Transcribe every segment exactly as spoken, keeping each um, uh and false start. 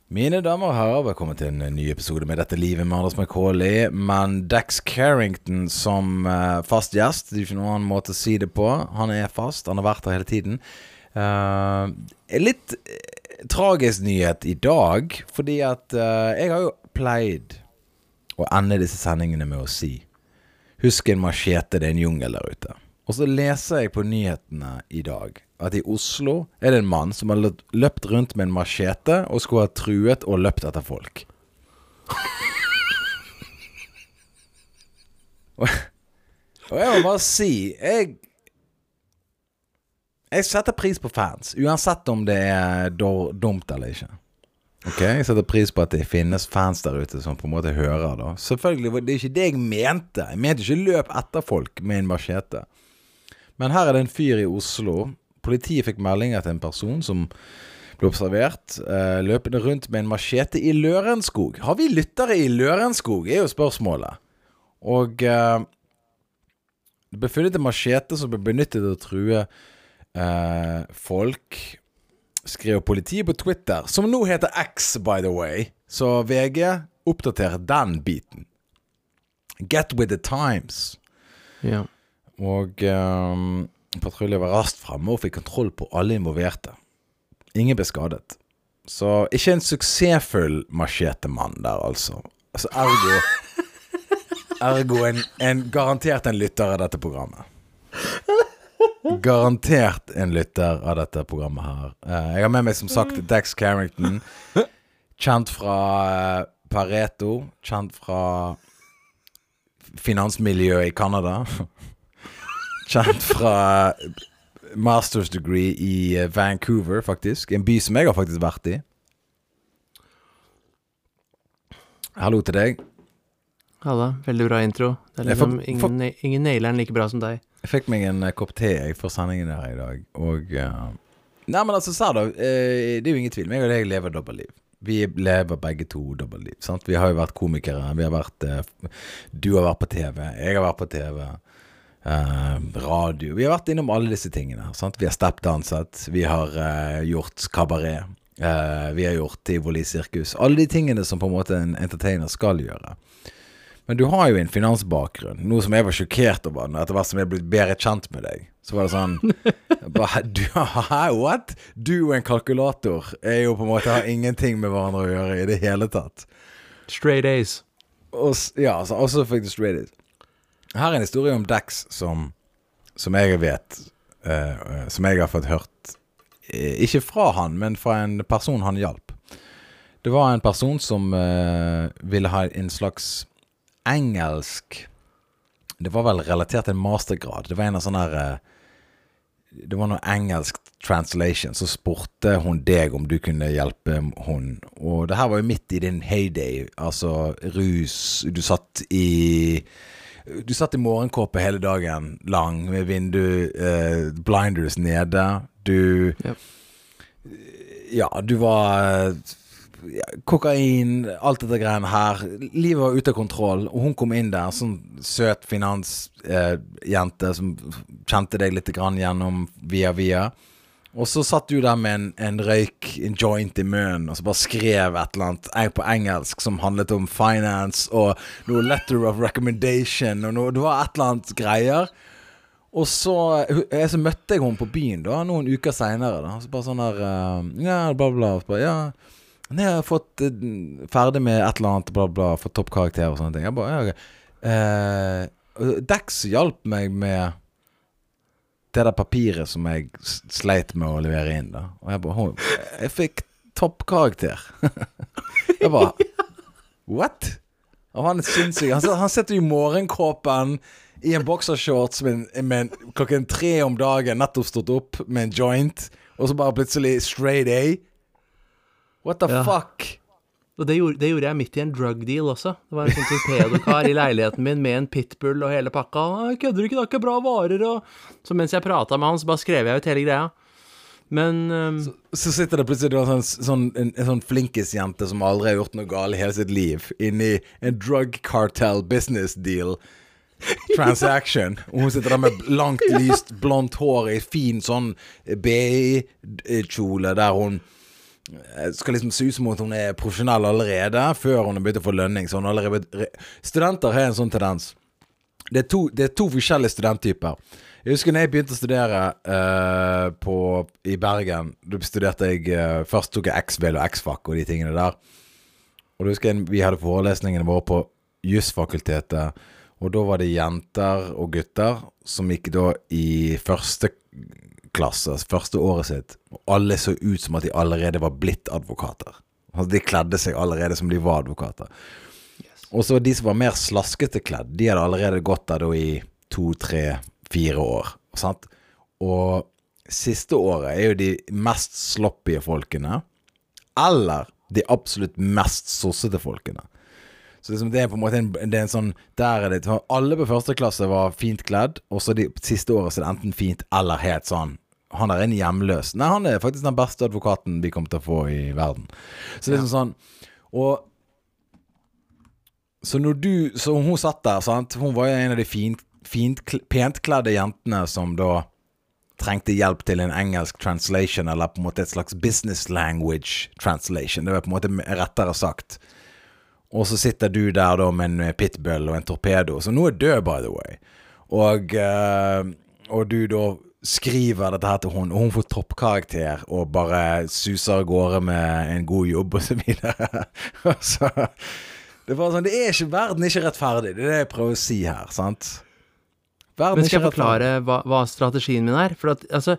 Mine damer og herrer, velkommen til en ny episode med Dette livet med Anders McCauley, men Dax Carrington som uh, fast gjest, det er ikke noen annen måte å si det på. Han er fast, han har vært her hele tiden. Uh, litt uh, tragisk nyhet i dag, fordi at uh, jeg har jo pleid å ende disse sendingene med å si husk en machete, det er en jungel der ute. Og så leser jeg på nyhetene i dag at i Oslo er det en mann som har løpt rundt med en machete og skulle ha truet og løpt etter folk. og, og jeg må bare si, jeg, jeg setter pris på fans, uansett om det er dumt eller ikke. Ok, jeg setter pris på at det finnes fans der ute som på en måte hører da. Selvfølgelig, det er ikke det jeg mente. Jeg mente ikke løp etter folk med en machete. Men her er det en fyr i Oslo. Politiet fikk melding etter en person som ble observert uh, løpende rundt med en machete i Lørenskog. Har vi lyttere i Lørenskog, er jo spørsmålet. Og uh, det ble funnet en machete som ble benyttet til å true uh, folk, skrev politiet på Twitter, som nå heter X, by the way. Så V G oppdaterer den biten. Get with the times. Ja. Og um, patruljen var raskt fremme og fikk kontroll på alle involverte. Ingen ble skadet. Så ikke en suksessfull machetemann der, altså. Altså ergo, ergo en, en garantert en lytter av dette programmet. Garantert en lytter av dette programmet her. Uh, jeg har med meg som sagt Dax Carrington, kjent fra uh, Pareto, kjent fra finansmiljøet i Canada. Kjent fra master's degree i Vancouver, faktisk. En by som jeg har faktisk vært i. Hallo til deg. Halla, veldig bra intro. Det er liksom, for, for, ingen, ingen nailer den like bra som deg. Jeg fikk meg en kopp te jeg for sendingen her i dag. Og uh, nei, men altså, sa da, uh, det er jo ingen tvil. Jeg og deg lever dobbeltliv. Vi lever begge to dobbeltliv, sant? Vi har jo vært komikere. Vi har vært, uh, du har vært på T V, jeg har vært på T V. Uh, radio, vi har vært innom alle disse tingene, sant? Vi har steppdanset, vi har uh, gjort kabaret, uh, vi har gjort tivoli, sirkus, alle de tingene som på en måte en entertainer skal gjøre. Men du har jo en finansbakgrunn, noe som jeg var sjokkert over etter hvert som jeg ble bedre kjent med deg. Så var det sånn bare, du, what? Du og en kalkulator er jo på en måte har ingenting med hverandre å gjøre i det hele tatt. Straight A's. Og, ja, altså, også fikk du straight A's. Her er en historie om Dax som, som jeg vet, uh, som jeg har fått hørt, uh, ikke fra han, men fra en person han hjalp. Det var en person som uh, ville ha en slags engelsk, det var vel relatert til en mastergrad. Det var en av sånne her, uh, det var noe engelsk translation, så spurte hun deg om du kunne hjelpe hun. Og det her var jo midt i din heyday, altså rus, du satt i... Du satt i morgenkåpe hele dagen lang med vindu, eh, blinders nede. Du, yep. ja, du var ja, kokain, alt dette greiene her. Livet var ute av kontroll, og hun kom inn der, sånn søt finansjente eh, som kjente deg litt grann gjennom via via. Og så satt du der med en, en røyk, en joint i munnen, og så bare skrev et eller annet på engelsk som handlet om finance, og noe letter of recommendation, og noe, det var et eller annet greier. Og så, jeg, så møtte jeg henne på byen da, noen uker senere da, så bare sånn der, uh, ja, bla bla, bare, ja, jeg har fått uh, ferdig med et eller annet, bla bla, fått toppkarakter og sånne ting. Jeg bare, ja, ok. Uh, Dax hjalp meg med det der papiret som jeg sleit med å levere inn da. Og jeg bare, jeg fikk toppkarakter. Jeg bare, what? Og han er sinnssyk. Han, han sitter i morgenkåpen i en boxershorts med, med klokken tre om dagen, nettopp stått opp med en joint, og så bare plutselig straight A. What the ja. fuck? Og det gjorde, det gjorde jeg midt i en drug deal også. Det var en sånn torpedokar i leiligheten min med en pitbull og hele pakka. Jeg kødder ikke, det er ikke bra varer. Og... Så mens jeg pratet med han, så bare skrev jeg ut hele greia. Men... Um... Så, så sitter det plutselig en sånn, sånn, en, en sånn flinkisjente som aldri har gjort noe galt i hele sitt liv, inne i en drug cartel business deal transaction. Og hun sitter der med langt, lyst, blondt hår i fin sånn B I-kjole der hun skal liksom se ut som at hun er profesjonell allerede, før hun har begynt å få lønning. Så hun har allerede... Studenter har en sånn tendens. Det er to, det er to forskjellige studenttyper. Jeg husker når jeg begynte å studere uh, på, i Bergen, da studerte jeg, uh, først tok jeg X-vel og X-fak og de tingene der. Og da husker jeg, vi hadde forelesningene våre på Jusfakultetet, og da var det jenter og gutter som gikk da i første klasse, første året sitt, og alle så ut som at de allerede var blitt advokater. Altså de kledde seg allerede som de var advokater. Yes. Og så de som var mer slaskete kledd, de hadde allerede gått der da i to, tre, fire år. Sant? Og siste året er jo de mest sloppige folkene, eller de absolutt mest sossete folkene. Så liksom det er på en måte en, det er en sånn, der er det, alle på første klasse var fint kledd, og så de siste året så er det enten fint eller helt sånn, han er en hjemløs. Nei, han er faktisk den beste advokaten vi kommer til å få i verden. Så det er sånn, og så når du, så hun satt der, sant, hun var jo en av de fint, fint pent kledde jentene som da trengte hjelp til en engelsk translation, eller på en måte et slags business language translation, det var på en måte rettere sagt. Og så sitter du der da med en pitbull og en torpedo, som nå er død, by the way. Og, uh, og du da skriver dette her til hun, og hun får toppkarakter, og bare suser av gårde med en god jobb, og så videre. Så, det er bare sånn, det er ikke, verden er ikke rettferdig, det er det jeg prøver å si her, sant? Verden Men skal jeg forklare hva, hva strategien min er? For at, altså...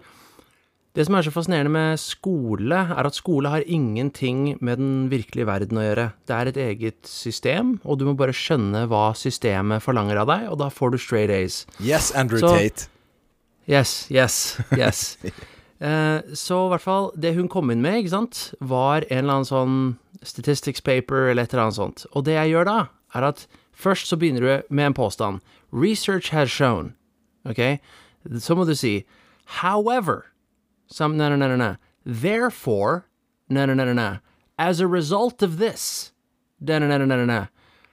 Det som er så fascinerende med skole, er at skole har ingenting med den virkelige verden å gjøre. Det er et eget system, og du må bare skjønne hva systemet forlanger av deg, og da får du straight A's. Yes, Andrew så, Tate. Yes, yes, yes. uh, så i hvert fall, det hun kom inn med, ikke sant, var en eller annen sånn statistics paper, eller et eller annet sånt. Og det jeg gjør da, er at først så begynner du med en påstand. Research has shown, ok? Så må du si, however... Some, no, no, no, no, no. Therefore, no, no, no, no, no. As a result of this, no, no, no, no, no, no.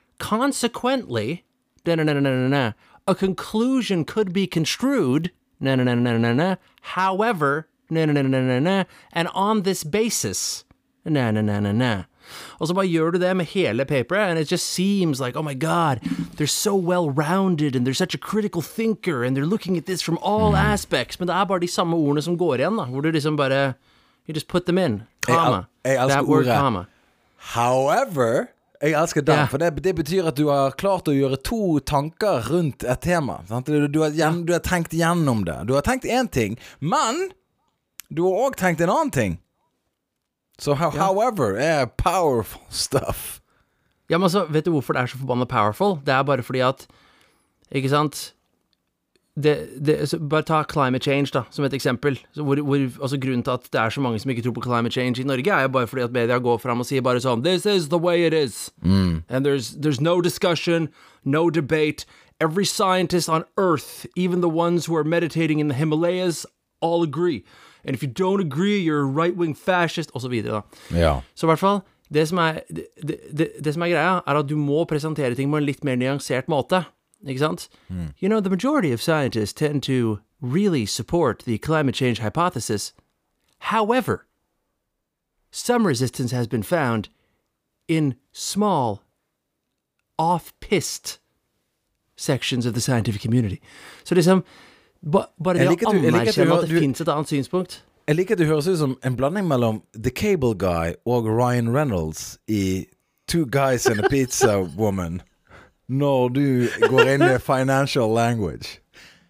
Consequently, no, no, no, no, no, no. A conclusion could be construed, no, no, no, no, no, no. However, no, no, no, no, no, no. And on this basis, no, no, no, no, no. Og så bare gjør du det med hele paperet, and it just seems like, oh my god, they're so well-rounded, and they're such a critical thinker, and they're looking at this from all mm. aspects, men det er bare de samme ordene som går igjen da, hvor du liksom bare, you just put them in, comma, jeg, jeg that word, ordet. comma. However, jeg elsker den, yeah. for det, det betyr at du har klart å gjøre to tanker rundt et tema, sant? Du, du, har, du har tenkt gjennom det, du har tenkt en ting, men du har også tenkt en annen ting. Så so, how, ja. However, er powerful stuff. Ja, men så, vet du hvorfor det er så forbannet powerful? Det er bare fordi at, ikke sant, det, det, så, bare ta climate change da, som et eksempel. Så hvor, hvor, altså grunnen til at det er så mange som ikke tror på climate change i Norge, er jo bare fordi at media går frem og sier bare sånn, this is the way it is. Mm. And there's, there's no discussion, no debate. Every scientist on Earth, even the ones who are meditating in the Himalayas, all agree. And if you don't agree, you're a right-wing fascist, og så videre da. Ja. Så i hvert fall, det som, er, det, det, det som er greia, er at du må presentere ting på en litt mer nyansert måte, ikke sant? Mm. You know, the majority of scientists tend to really support the climate change hypothesis. However, some resistance has been found in small, off-pist sections of the scientific community. Så liksom, Ba, bare det å anerkjenne at det finnes et annet synspunkt. Jeg liker at du høres ut som en blanding mellom The Cable Guy og Ryan Reynolds i Two Guys and a Pizza Woman når du går inn i financial language.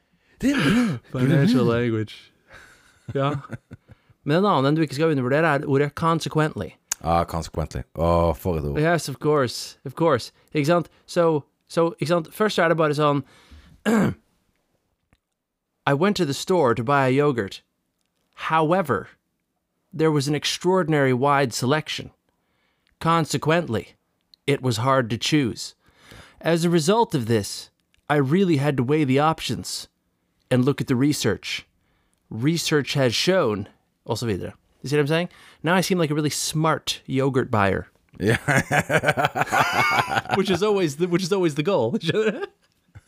Financial language. Ja. Men en annen enn du ikke skal undervurdere er ordet consequently. Ah, consequently. Åh, oh, for et ord. Yes, of course. Of course. Ikke sant? So, so, ikke sant? Først er det bare sånn I went to the store to buy a yogurt. However, there was an extraordinary wide selection. Consequently, it was hard to choose. As a result of this, I really had to weigh the options and look at the research. Research has shown, og så videre. You see what I'm saying? Now I seem like a really smart yogurt buyer. Yeah. which is always the, which is always the goal.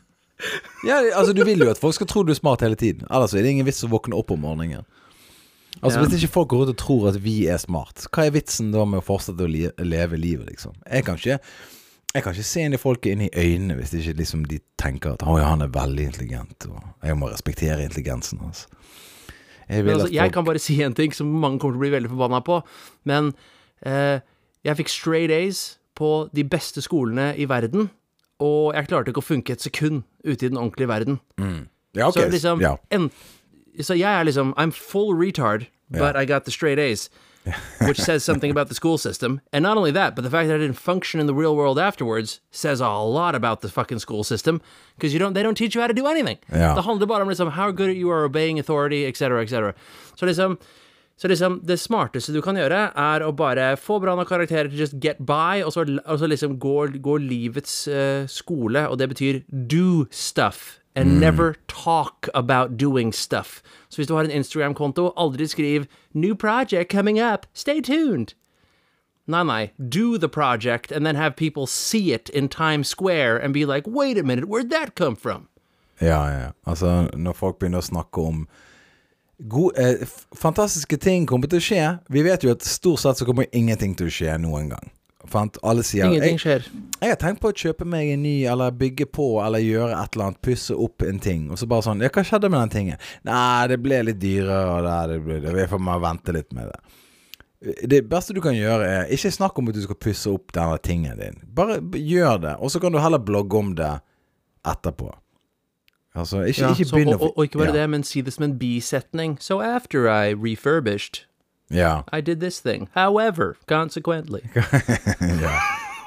Ja, altså du vil jo at folk skal tro du er smart hele tiden. Ellers er det ingen vits å våkne opp om morgenen. Altså Ja. hvis ikke folk går ut og tror at vi er smart, hva er vitsen da med å fortsette å li leve livet, liksom? Jeg kan ikke Jeg kan ikke se inn i folket inn i øynene hvis ikke liksom de tenker at «Oi, han er veldig intelligent, og jeg må respektere intelligensen hans». Jeg, Men altså, folk... jeg kan bare si en ting som mange kommer til å bli veldig forbannet på, men eh, jeg fikk straight A's på de beste skolene i verden, og jeg klarte ikke å funke et sekund ute i den ordentlige verden. Mm. Ja, ok. Så liksom, ja. en, så jeg er liksom, I'm full retard, but Ja. I got the straight A's. Which says something about the school system. And not only that, but the fact that I didn't function in the real world afterwards says a lot about the fucking school system, because you don't, they don't teach you how to do anything. Ja. Det handler bare om liksom, how good you are obeying authority, et cetera, et cetera. Så liksom, så liksom, det smarteste du kan gjøre er å bare få bra nok karakterer til just get by, og så, og så liksom gå, gå livets uh, skole, og det betyr do stuff. And mm. never talk about doing stuff. Så hvis du har en Instagram-konto, aldri skriv new project coming up, stay tuned. Nei, nei, do the project and then have people see it in Times Square and be like, wait a minute, where'd that come from? Ja, ja. Altså, når folk begynner å snakke om gode, eh, fantastiske ting kommer til å skje, vi vet jo at stort sett så kommer ingenting til å skje noen gang. Fant, alle sier, Ingenting skjer. Jeg, jeg har tenkt på å kjøpe meg en ny, eller bygge på, eller gjøre et eller annet, pusse opp en ting, og så bare sånn, ja, hva skjedde med den tingen? Nei, det ble litt dyrere, og det, det ble, det får man vente litt med det. Det beste du kan gjøre er, ikke snakk om at du skal pusse opp denne tingen din. Bare gjør det, og så kan du heller blogge om det etterpå. Altså, ikke, Ja, ikke så, begynne... og, og, og ikke bare ja. det, men si det som en bisetning. So after I refurbished, Ja. I did this thing. However, consequently. Ja.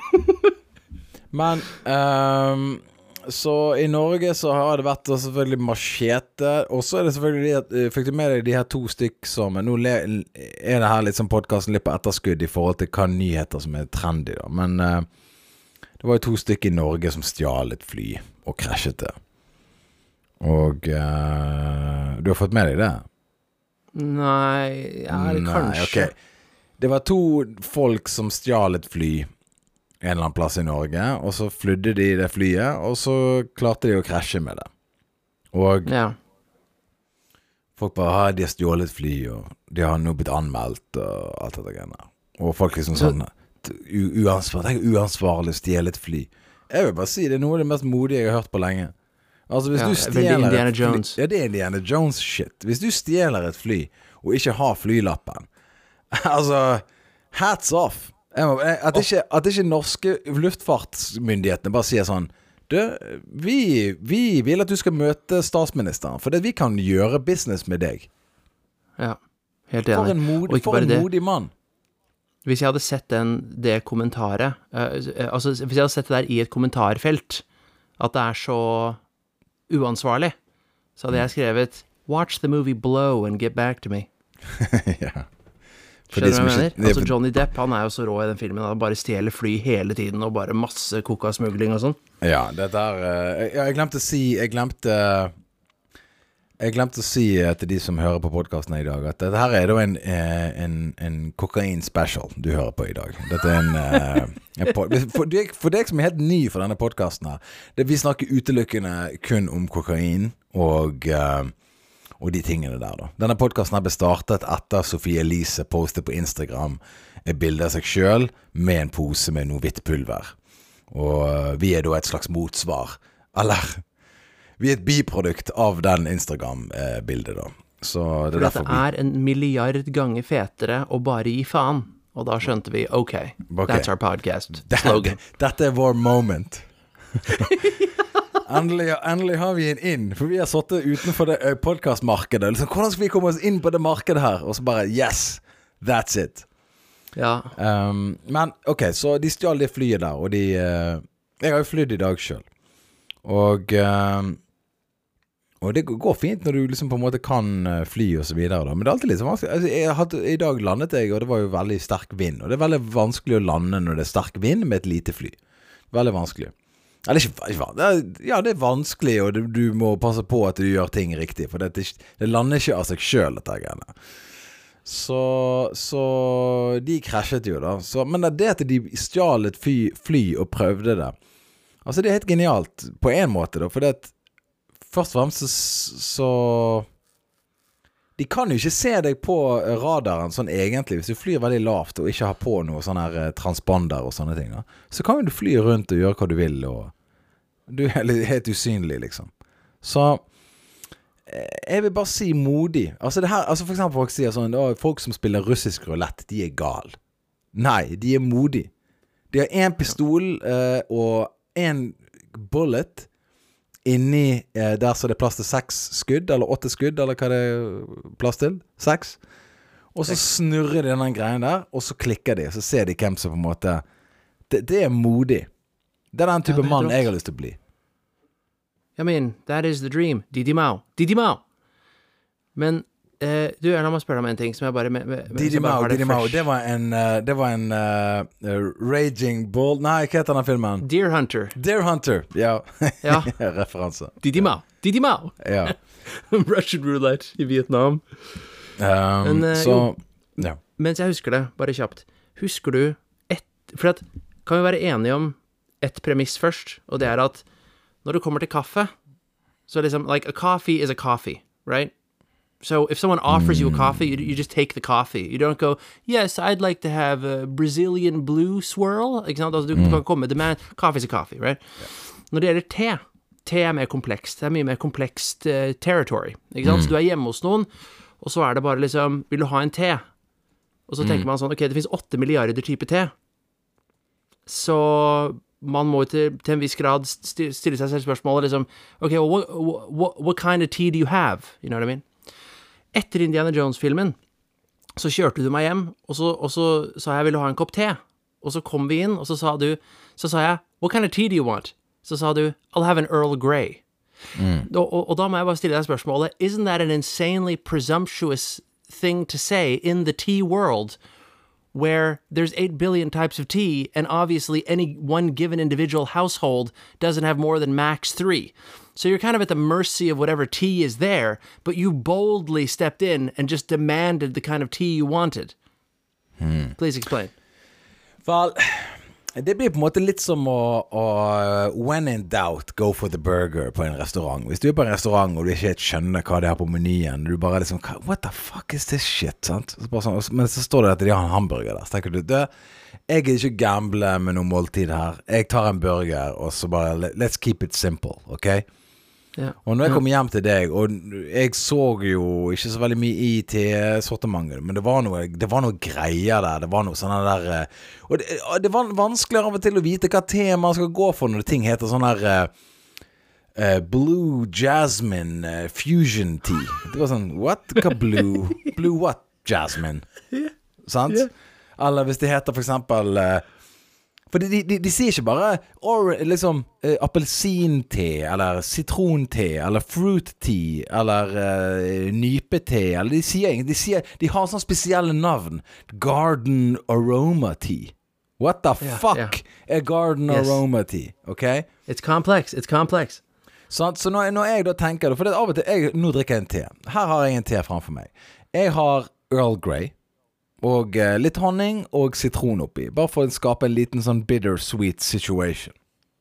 Men um, så i Norge så har det vært selvfølgelig machete, og så er det selvfølgelig de at, fikk du med deg de her to stykk som nå le, er det her litt som podcasten litt på etterskudd i forhold til hva nyheter som er trendy da, men uh, det var jo to stykk i Norge som stjal et fly og krasjet det, og uh, du har fått med deg det? Nei, ja, det Nei, kanskje. ok. Det var to folk som stjal et fly en eller annen plass i Norge, og så flydde de det flyet, og så klarte de å krasje med det. Og Ja. folk bare, ah, de har stjålet et fly, og de har nå blitt anmeldt, og alt dette greiene. Og folk liksom Så- sånn, u- uansvarlig, det er uansvarlig å stjele et fly. Jeg vil bare si, det er noe av det mest modige jeg har hørt på lenge. Altså hvis Ja, du veldig stjeler Indiana et fly, Jones. ja, det er Indiana Jones shit. Hvis du stjeler et fly og ikke har flylappen, altså hats off. Jeg må, jeg, at, ikke, at ikke norske luftfartsmyndighetene bare sier sånn, du, vi, vi vil at du skal møte statsministeren, for det vi kan gjøre business med deg. Ja, helt For enig. en, mod, Og ikke for bare en det. modig mann. Hvis jeg hadde sett den, det kommentaret, eh, altså hvis jeg hadde sett det der i et kommentarfelt, at det er så uansvarlig, så hadde jeg skrevet watch the movie Blow and get back to me. Ja. For de Skjønner du som hva jeg ikke- mener? Altså Johnny Depp, han er jo så rå i den filmen, han bare stjeler fly hele tiden, og bare masse kokasmugling og sånn. Ja, dette er uh, jeg, jeg glemte å si Jeg glemte Jeg glemte å si uh, til de som hører på podcasten i dag, at dette her er da en, uh, en, en kokain special du hører på i dag. Dette er en, uh, en pod for, deg, for deg som er helt ny for denne podcasten her, det, vi snakker utelukkende kun om kokain og uh, og de tingene der da. Denne podcasten her ble startet etter Sofie Elise postet på Instagram et bilde av seg selv med en pose med noe hvitt pulver. Og uh, vi er da et slags motsvar. Eller, vi er et biprodukt av den Instagram-bildet da. Så det er For derfor dette er en milliard ganger fetere å bare gi faen. Og da skjønte vi, ok, Ok. that's our podcast. vi... Slogan. Dette er vår moment. Endelig, endelig har vi en inn, for vi har sittet utenfor det uh, podcastmarkedet. Liksom, hvordan skal vi komme oss inn på det markedet her? Og så bare, yes, that's it. Ja, Um, men, ok, så de stjal det flyet der, og de... Uh, jeg har jo flydd i dag selv. Og... Um, og det går fint når du liksom på en måte kan uh, fly og så videre da. Men det er alltid litt så vanskelig. Altså, jeg hadde, I dag landet jeg, og det var jo veldig sterk vind. Og det er veldig vanskelig å lande når det er sterk vind med et lite fly. Veldig vanskelig. Eller ikke, ikke det er, ja, det er vanskelig, og du, du må passe på at du gjør ting riktig, for det, det lander ikke av seg selv, dette greiene. Så, så de krasjet jo da. Så, men det at de stjal et fly, fly og prøvde det, altså det er helt genialt på en måte da, for det at først og fremst så, så de kan jo ikke se deg på radaren sånn egentlig, hvis du flyr veldig lavt og ikke har på noe sånn her transponder og sånne ting da. Så kan jo du fly rundt og gjøre hva du vil, og du er helt usynlig liksom. Så jeg vil bare si modig. Altså, det her, altså for eksempel folk sier sånn, folk som spiller russisk roulette, de er gal. Nei, de er modig. De har en pistol uh, og en bullet inni uh, der så det er plass til seks skudd, eller åtte skudd, eller hva det er plass til? Seks. Og så snurrer de den greien der, og så klikker de, og så ser de hvem som på en måte... Det, det er modig. Det er den type ja, mann jeg har lyst til å bli. I mean, that is the dream. Didi Mao. Didi Mao! Men... Uh, du, jeg la meg spørre deg om en ting som jeg bare... Med, med, Didi Mao, Didi Mao, det var en, uh, det var en uh, Raging Bull... Nei, hva heter den filmen? Deer Hunter. Deer Hunter, ja. Ja. Referanse. Didi Mao, Didi Mao. Ja. Russian roulette i Vietnam. Um, Men, uh, så, jo, ja. Mens jeg husker det, bare kjapt. Husker du ett... For at, kan vi være enige om ett premiss først, og det er at når du kommer til kaffe, så liksom, like, a coffee is a coffee, right? So if someone offers you a coffee, you, you just take the coffee. You don't go, yes, I'd like to have a Brazilian blue swirl. Ikke sant? Altså, du, mm. du kan komme, the man, coffee's a coffee, right? Yeah. Når det gjelder te, te er mer komplekst. Det er mye mer komplekst uh, territory. Ikke sant? Mm. Så du er hjemme hos noen, og så er det bare liksom, vil du ha en te? Og så mm. tenker man sånn, ok, det finnes åtte milliarder type te. Så man må til, til en viss grad stille seg selv spørsmålet, liksom, ok, well, what, what, what kind of tea do you have? You know what I mean? Etter Indiana Jones-filmen, så kjørte du meg hjem, og så, og så sa jeg, vil du ha en kopp te? Og så kom vi inn, og så sa du, så sa jeg, what kind of tea do you want? Så sa du, I'll have an Earl Grey. Mm. Og, og, og da må jeg bare stille deg spørsmålet, isn't that an insanely presumptuous thing to say in the tea world, where there's eight billion types of tea, and obviously any one given individual household doesn't have more than max three. So you're kind of at the mercy of whatever tea is there, but you boldly stepped in and just demanded the kind of tea you wanted. Hmm. Please explain. Vel, det blir på en måte litt som å, å when in doubt, go for the burger på en restaurant. Hvis du er på en restaurant og du ikke helt skjønner hva det er på menyen, du bare liksom, what the fuck is this shit, sant? Så sånn, men så står det at de har en hamburger der, så tenker du, det, jeg er ikke gamble med noen måltid her. Jeg tar en burger, og så bare, let's keep it simple, ok? Ja. Og når jeg kom hjem til deg, og jeg så jo ikke så veldig mye i til sortimentet, men det var noe, det var noe greier der, det var noe sånne der, og det, det var vanskeligere av og til å vite hva tema man skal gå for når ting heter sånn der uh, uh, Blue Jasmine uh, Fusion Tea. Det var sånn, what? Hva blue? Blue what? Jasmine? Yeah. Sant? Yeah. Eller hvis det heter for eksempel... Uh, For de, de, de sier ikke bare or, liksom, uh, appelsin-te, eller citron-te, eller fruit-te, eller uh, nype-te, eller de sier de sier, de har sånne spesielle navn. Garden Aroma-te. What the yeah, fuck yeah. er Garden yes. Aroma-te, ok? It's complex, it's complex. Så, så når, når jeg da tenker, for det er av og til, jeg, nå drikker jeg en te. Her har jeg en te framfor meg. Jeg har Earl Grey. Og uh, litt honning og sitron oppi. Bare for å skape en liten sånn bitter-sweet situation.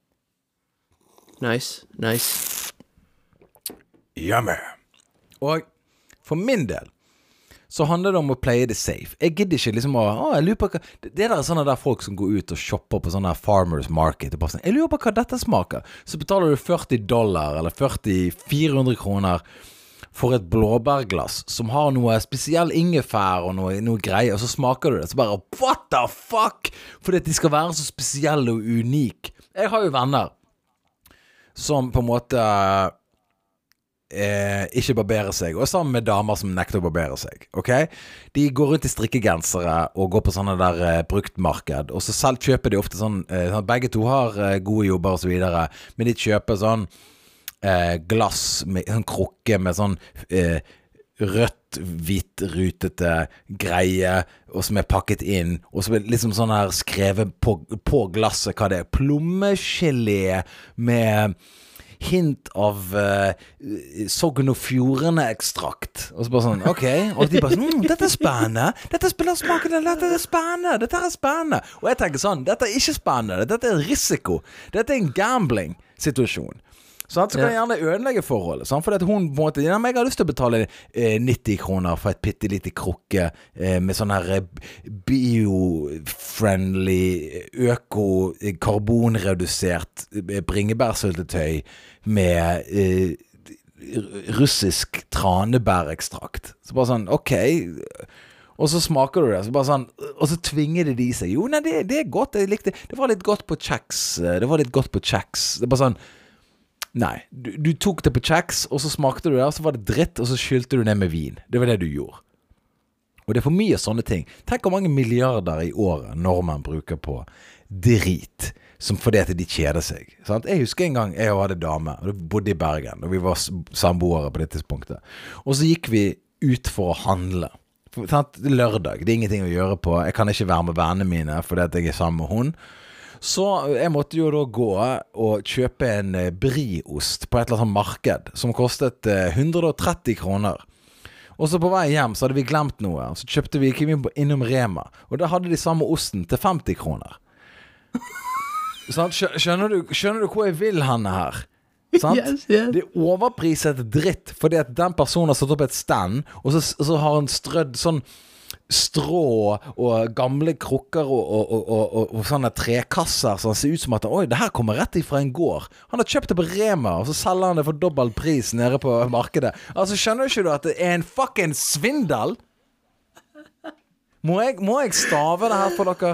Nice, nice. Yummy. Og for min del, så handler det om å play det safe. Jeg gidder ikke liksom å, å jeg lurer på hva, det der er sånne der folk som går ut og shopper på sånne der farmers market, og bare sånn, jeg lurer på hva dette smaker. Så betaler du førti dollar, eller førti, fire hundre kroner, for et blåbærglass som har noe spesiell ingefær og noe, noe greier, og så smaker du det, så bare, what the fuck? Fordi at de skal være så spesielle og unik. Jeg har jo venner som på en måte eh, ikke barberer seg, og sammen med damer som nekter å barbere seg, ok? De går rundt i strikkegensere og går på sånne der eh, bruktmarked, og så selv kjøper de ofte sånn, eh, begge to har eh, gode jobber og så videre, men de kjøper sånn Eh, glass med en krukke med sånn eh, rødt, hvitt, rutete greie, og som er pakket inn, og som er liksom sånn her skrevet på, på glasset hva det er, plommegelé med hint av uh, Sogn og Fjordane-ekstrakt. Og så bare sånn, ok, og de bare sånn, mm, dette er spennende, dette spiller smaken, dette er spennende, dette er spennende. Og jeg tenker sånn, dette er ikke spennende, dette er risiko, dette er en gambling-situasjon. Sant? Så kan jeg gjerne ødelegge forholdet. Sant? For at hun på en måte, ja, men jeg har lyst til å betale eh, nitti kroner for et pittelite krukke eh, med sånn her eh, bio-friendly, øko-karbonredusert eh, bringebærsøltetøy med eh, russisk tranebærekstrakt. Så bare sånn, ok, og så smaker du det, så bare sånn, og så tvinger det de seg. Jo, nei, det, det er godt, jeg likte, det var litt godt på kjeks, det var litt godt på kjeks. Det er bare sånn, nei, du, du tok det på kjeks, og så smakte du det, og så var det dritt, og så skylte du ned med vin. Det var det du gjorde. Og det er for mye sånne ting. Tenk hvor mange milliarder i året nordmenn bruker på drit, som fordi at de kjeder seg. Sant? Jeg husker en gang jeg hadde dame, og jeg bodde i Bergen, og vi var samboere på det tidspunktet. Og så gikk vi ut for å handle. For, sant? Lørdag, det er ingenting å gjøre på. Jeg kan ikke være med vennene mine fordi at jeg er sammen med hun. Så jeg måtte jo da gå og kjøpe en briost på et eller annet marked som kostet hundre og tretti kroner. Og så på vei hjem så hadde vi glemt noe. Så kjøpte vi ikke innom Rema. Og da hadde de samme osten til femti kroner. Sånn, skjønner, du, skjønner du hvor jeg vil henne her? Sant? Yes, yes. Det er overpriset dritt fordi at den personen har satt opp et stand, og så, så har han strødd sånn strå og gamle krukker og, og, og, og, og sånne trekasser som ser ut som at oi, det her kommer rett ifra en gård. Han har kjøpt det på Rema, og så selger han det for dobbelt pris nede på markedet. Altså, skjønner du ikke du at det er en fucking svindel? Må jeg, må jeg stave det her for dere?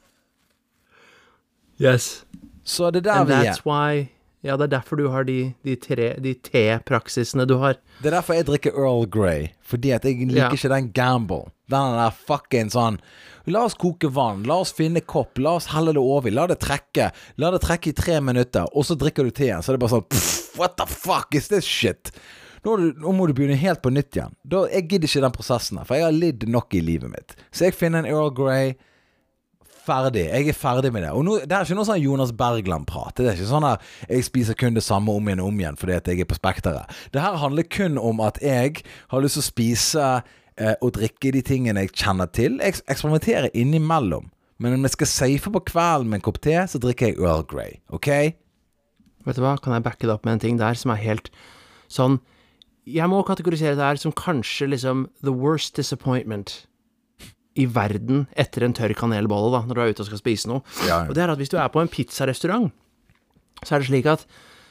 Yes. Så det er der And vi that's er. Why, ja, det er derfor du har de, de, tre, de te-praksisene du har. Det er derfor jeg drikker Earl Grey. Fordi at jeg liker ja. ikke den gamble. Den der fucking sånn, la oss koke vann, la oss finne kopp, la oss helle det over, la det trekke, la det trekke i tre minutter, og så drikker du te igjen. Så det er bare sånn, pff, what the fuck is this shit? Nå, du, nå må du begynne helt på nytt igjen. Da, jeg gidder ikke den prosessen her, for jeg har lidd nok i livet mitt. Så jeg finner en Earl Grey, ferdig, jeg er ferdig med det. Og nå, det er ikke noe sånn Jonas Bergland-prat. Det er ikke sånn at jeg spiser kun det samme om igjen og om igjen fordi at jeg er på spekteret. Det her handler kun om at jeg har lyst til å spise eh, og drikke de tingene jeg kjenner til. Jeg eksperimenterer innimellom. Men om jeg skal safe på kvelden med en kopp te, så drikker jeg Earl Grey. Ok? Vet du hva? Kan jeg backe det opp med en ting der som er helt sånn, jeg må kategorisere det her som kanskje liksom the worst disappointment i verden etter en tørr kanelbolle da, når du er ute og skal spise noe. Ja, ja. Og det er at hvis du er på en pizzarestaurant, så er det slik at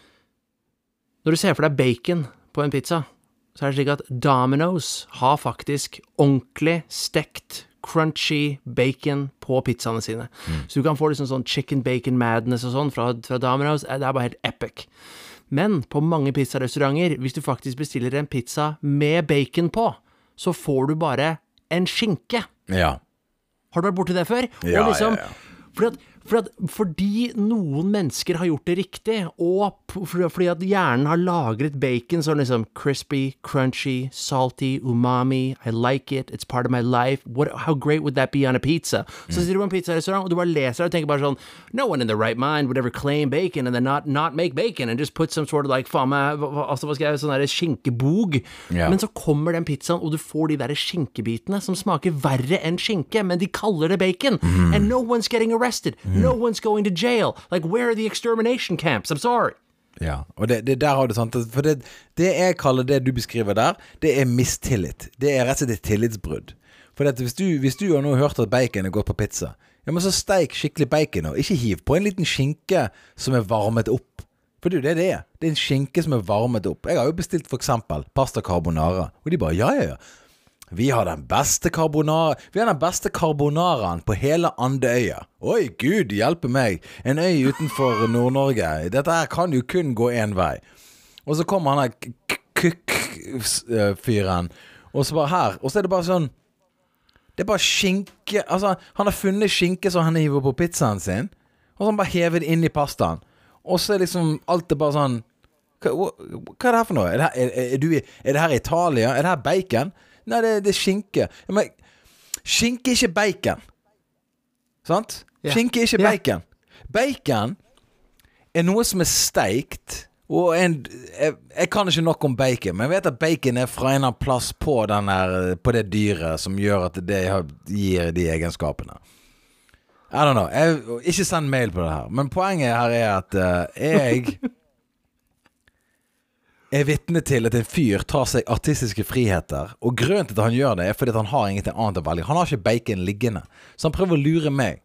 når du ser for deg bacon på en pizza, så er det slik at Domino's har faktisk ordentlig stekt, crunchy bacon på pizzaene sine. Mm. Så du kan få liksom sånn chicken bacon madness og sånn fra, fra Domino's. Det er bare helt epic. Men på mange pizzarestauranter, hvis du faktisk bestiller en pizza med bacon på, så får du bare en skinke. Ja. Har du vært borti det før? Ja, og liksom, ja, ja. Fordi, at, fordi, at, fordi noen mennesker har gjort det riktig, og fordi, fordi at hjernen har lagret bacon sånn liksom crispy, crunchy, salty, umami, I like it, it's part of my life, what, how great would that be on a pizza? Så sitter du på en pizzarestaurant, og du bare leser det og tenker bare sånn, no one in their right mind would ever claim bacon and then not, not make bacon and just put some sort of like, faen meg, altså hva skal jeg, sånn der skinkebog. Yeah. Men så kommer den pizzaen, og du får de der skinkebitene som smaker verre enn skinke, men de kaller det bacon, mm. and no one's getting arrested. Mm. No one's going to jail. Like, where are the extermination camps? I'm sorry. Ja, og det, det der har du sant. For det, det jeg kaller det du beskriver der, det er mistillit. Det er rett og slett et tillitsbrudd. For det, hvis, du, hvis du har nå hørt at bacon er godt på pizza, ja, men så steik skikkelig bacon, og ikke hiv på en liten skinke som er varmet opp. For det er det det er. Det er en skinke som er varmet opp. Jeg har jo bestilt for eksempel pasta carbonara, og de bare, ja, ja, ja. Vi har den beste carbonara Vi har den beste carbonaraen på hele Andøya. Oi, Gud, hjelpe meg. En øy utenfor Nord-Norge. Dette her kan jo kun gå en vei. Og så kommer han her kukk-fyren, og så bare her. Og så er det bare sånn, det er bare skinke. Altså, han har funnet skinke som han hiver på pizzaen sin, og så han bare hever det inn i pastaen. Og så er liksom alt det bare sånn, hva, hva er det her for noe? Er det her, er, er, du, er det her Italia? Er det her bacon? Nei, det, det er skinke. Ja, men skinke er ikke bacon. Sant? Yeah. Skinke er ikke yeah. bacon. Bacon er noe som er steikt, og en, jeg, jeg kan ikke nok om bacon, men jeg vet at bacon er fra en eller annen plass på, den her, på det dyret som gjør at det gir de egenskapene. I don't know. Jeg, ikke send mail på det her, men poenget her er at uh, jeg er vitne til at en fyr tar seg artistiske friheter, og grunnen til at han gjør det er fordi at han har ingenting annet å velge. Han har ikke bacon liggende, så han prøver å lure meg.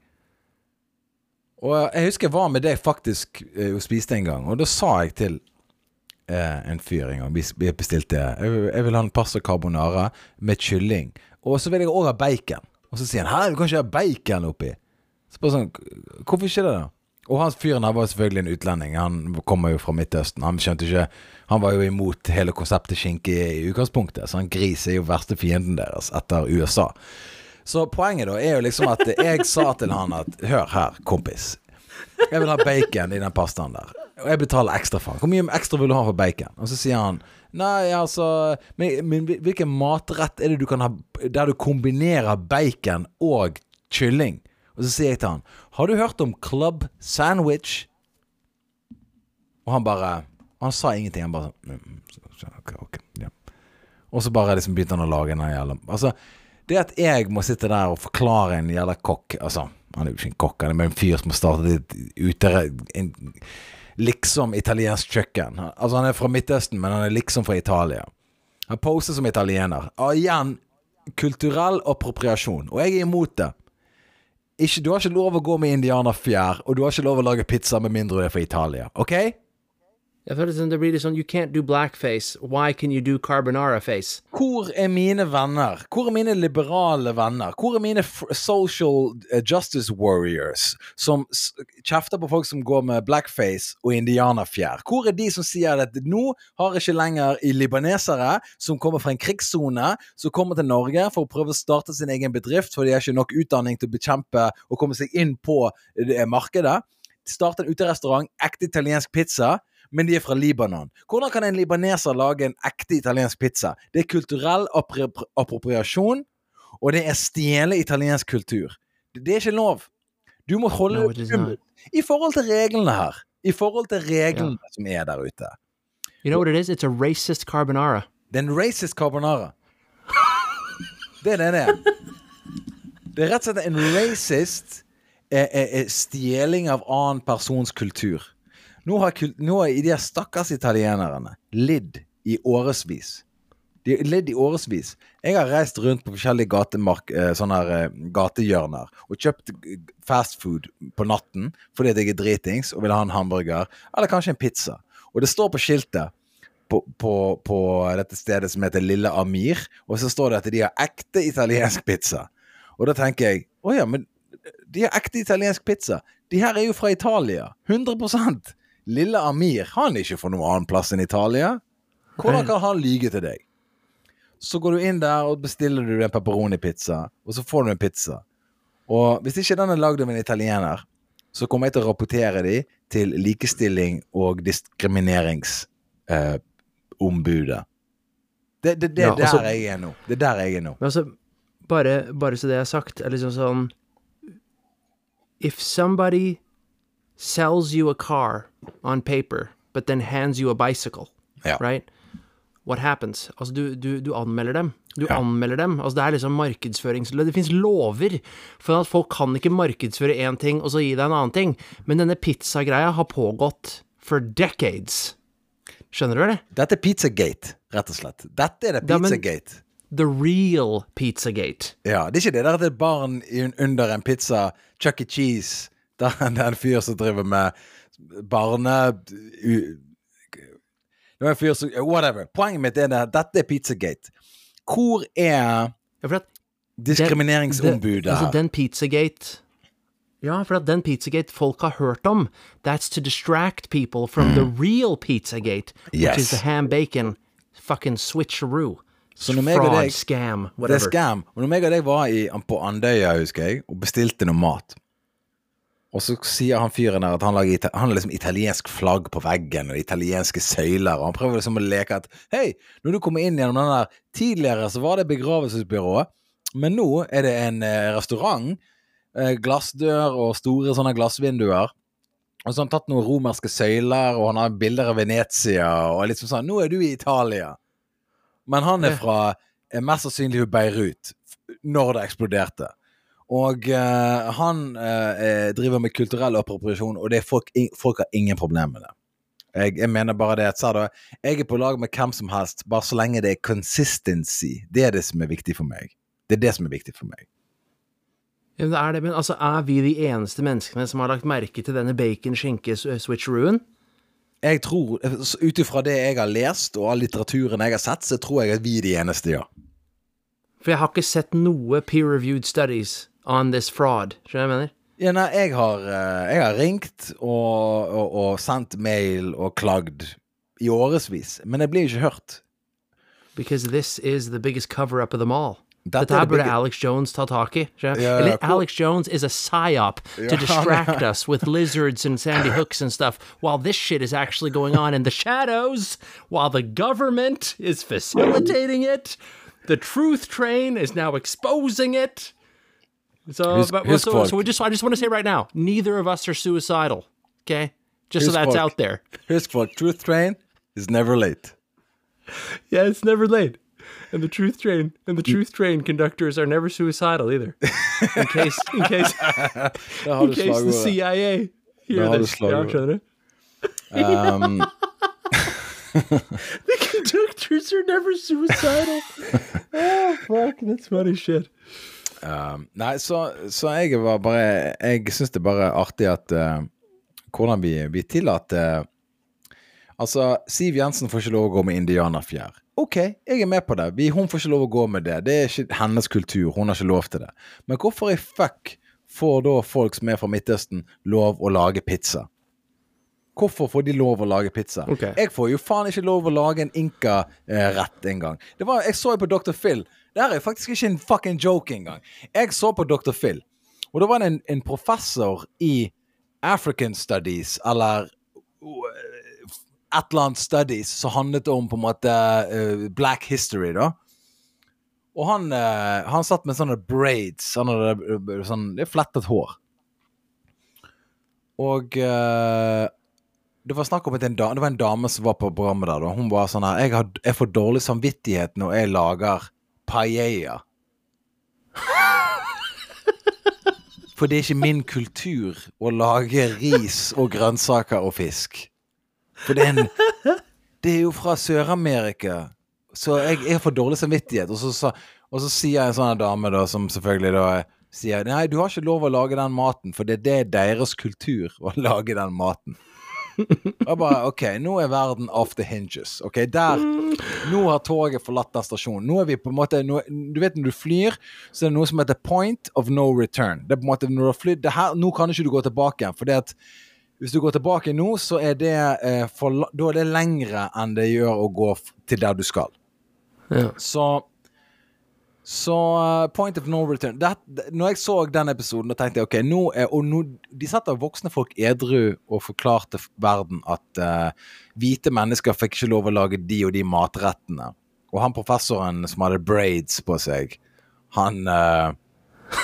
Og jeg husker jeg var med deg faktisk uh, og spiste en gang, og da sa jeg til uh, en fyr en gang, vi, vi bestilte, jeg, jeg vil ha en pasta carbonara med kylling, og så vil jeg også ha bacon. Og så sier han, hæ, du kan ikke ha bacon oppi. Så bare sånn, hvorfor ikke det da? Og hans fyren her var selvfølgelig en utlending. Han kommer jo fra Midtøsten. Han skjønte ikke, han var jo imot hele konseptet skinke i utgangspunktet. Så han gris er jo verste fienden deres etter U S A. Så poenget da er jo liksom at jeg sa til han at, hør her, kompis. Jeg vil ha bacon i den pastaen der. Og jeg betaler ekstra for. Hvor mye ekstra vil du ha for bacon? Og så sier han, nei, altså, men, men hvilken matrett er det du kan ha, der du kombinerer bacon og kylling? Og så sier jeg til han, har du hørt om Club Sandwich? Og han bare, han sa ingenting, han bare sånn, ok, ok, ja. Og så bare liksom begynte han å lage en jævla, altså, det at jeg må sitte der og forklare en jævla kokk, altså, han er jo ikke en kokk, han er bare en fyr som har startet et ute, en, liksom italiensk kjøkken. Altså, han er fra Midtøsten, men han er liksom fra Italia. Han poser som italiener. Og igjen, kulturell appropriasjon, og jeg er imot det. Ikke, du har ikke lov å gå med indianerfjær, og du har ikke lov å lage pizza med mindre du er fra Italia, ok? Jeg føler det blir litt sånn, you can't do blackface, why can you do carbonara face? Hvor er mine venner? Hvor er mine liberale venner? Hvor er mine social justice warriors som kjefter på folk som går med blackface og indianerfjær? Hvor er de som sier at nå har ikke lenger i libanesere som kommer fra en krigszone, som kommer til Norge for å prøve å starte sin egen bedrift, for de har ikke nok utdanning til å bekjempe og komme seg inn på det markedet. Starte en uterestaurant, ekte italiensk pizza, men de er fra Libanon. Hvordan kan en libaneser lage en ekte italiensk pizza? Det er kulturell appropriasjon, og det er stjele italiensk kultur. Det er ikke lov. Du må holde no, i forhold til reglene her. I forhold til reglene yeah. som er der ute. You know what it is? It's a racist carbonara. Det er en racist carbonara. Det er det det er. Det er rett og slett en racist eh, eh, stjeling av annen persons kultur. Nå har, nå har de stakkars italienerne lidd i åresvis. De har lidd i åresvis. Jeg har reist rundt på forskjellige gatemark, sånne her, gatehjørner og kjøpt fast food på natten fordi jeg er dritings og vil ha en hamburger, eller kanskje en pizza. Og det står på skiltet på, på, på dette stedet som heter Lille Amir, og så står det at de har ekte italiensk pizza. Og da tenker jeg, åja, men de har ekte italiensk pizza. De her er jo fra Italia, hundre prosent. Lille Amir, han er ikke fra noen annen plass enn Italia. Hvordan kan han lyge til deg? Så går du inn der og bestiller du en pepperoni-pizza, og så får du en pizza. Og hvis ikke den er laget av en italiener, så kommer jeg til å rapportere de til likestilling og diskrimineringsombudet. Eh, det, det, det, ja, der altså, jeg er nå. Det er der jeg er nå. Men altså, bare, bare så det er sagt, er liksom sånn, if somebody sells you a car on paper, but then hands you a bicycle, ja. Right? What happens? Altså, du, du, du anmelder dem. Du ja. anmelder dem. Altså, det er liksom markedsførings... Det finnes lover for at folk kan ikke markedsføre en ting, og så gi deg en annen ting. Men denne pizza-greia har pågått for decades. Skjønner du det? Dette er Pizzagate, rett og slett. Dette er det Pizzagate. The real Pizzagate. Ja, det er ikke det der at det er barn under en pizza, Chuck E. Cheese, det er en fyr som driver med barne... Det er en fyr som... Whatever. Poenget mitt er at dette er Pizzagate. Hvor er ja, diskrimineringsombudet her? Altså, den Pizzagate... Ja, for at den Pizzagate folk har hørt om, that's to distract people from the real Pizzagate, which yes. is the ham bacon fucking switcheroo. Så når meg og deg... Scam, whatever. Det er scam. Og når meg og deg var i, på Andøya, husker jeg, og bestilte noe mat... Og så sier han fyren der at han lager han har liksom italiensk flagg på veggen og italienske søyler, og han prøver liksom å leke at hei, når du kommer inn gjennom den der tidligere så var det begravelsesbyrået, men nå er det en eh, restaurant, eh, glassdør og store sånne glassvinduer, og så har han tatt noen romerske søyler, og han har bilder av Venezia, og liksom sånn, nå er du i Italia. Men han er fra eh, mest sannsynlig Beirut når det eksploderte. Og uh, han uh, driver med kulturell appropriasjon, og det er folk, folk har ingen problem med det. Jeg, jeg mener bare det at, sa da, jeg er på lag med hvem som helst, bare så lenge det er consistency. Det er det som er viktig for meg. Det er det som er viktig for meg. Ja, det er det, men altså, er vi de eneste menneskene som har lagt merke til denne bacon-skinke-switcherooen? Jeg tror, utifra det jeg har lest, og all litteraturen jeg har sett, så tror jeg at vi er de eneste, ja. For jeg har ikke sett noe peer-reviewed studies on this fraud, skjønner jeg mener? Ja, nei, jeg har, jeg har ringt og, og, og sendt mail og klagd i åresvis, men jeg blir ikke hørt. Because this is the biggest cover-up of them all. Dette Dette er det burde bigge- Alex Jones ta tak i. Ja, Eller cool. Alex Jones is a psyop to Ja, distract han us with lizards and sandy hooks and stuff, while this shit is actually going on in the shadows, while the government is facilitating it. The truth train is now exposing it. So, Husk- but, husk so, folk. so we just, I just want to say right now, neither of us are suicidal. Okay? Just so Husk that's folk. out there. Husk for Truth Train is never late. Yeah, it's never late. And the truth train and the truth train conductors are never suicidal either. In case, in case, Der har in du case the slagordet. C I A Da hear har du this. Ja, slagordet. skjønner du? Um, The conductors are never suicidal. Oh, fuck, that's funny shit. um, nei, så, så jeg var bare, jeg synes det bare er artig at, uh, hvordan vi, vi tillater, altså, Siv Jensen får ikke lov å gå med indianerfjær. Ok, jeg er med på det. Vi, hun får ikke lov å gå med det. Det er ikke hennes kultur. Hun har ikke lov til det. Men hvorfor i fuck får da folk som er fra Midtøsten lov å lage pizza? Hvorfor får de lov å lage pizza? Ok. Jeg får jo faen ikke lov å lage en inka-rett en gang. Det var, jeg så jo på doktor Phil. Det her er faktisk ikke en fucking joke en gang. Jeg så på doktor Phil, og det var en, en professor i African Studies, eller et eller annet studies, som handlet om på en måte uh, Black History, da. Og han, uh, han satt med sånne braids, han hadde uh, sånn, det er flettet hår. Og uh, det var snakk om at en dame, det var en dame som var på programmet der, da. Hun var sånn her, jeg, har, jeg får dårlig samvittighet når jeg lager paella. For det er ikke min kultur å lage ris og grønnsaker og fisk. For det er, en, det er jo fra Sør-Amerika, så jeg, jeg får dårlig samvittighet. Og så, så, og så sier en sånn dame da, som selvfølgelig da sier, nei, du har ikke lov å lage den maten, for det, det er deres kultur å lage den maten. Og jeg bare, ok, nå er verden off the hinges. Ok, der, nå har toget forlatt den stasjonen. Nå er vi på en måte, nå, du vet når du flyr, så er det noe som heter point of no return. Det er på en måte, når du har flytt, det her, nå kan ikke du gå tilbake igjen, for det at hvis du går tilbake nå, så er det, eh, for, da er det lengre enn det gjør å gå f- til der du skal. Ja. Så, så uh, point of no return. Det, det, når jeg så den episoden, da tenkte jeg, ok, nå er, og nå, de setter voksne folk edru og forklarte f- verden at uh, hvite mennesker fikk ikke lov å lage de og de matrettene. Og han professoren som hadde braids på seg, han, uh,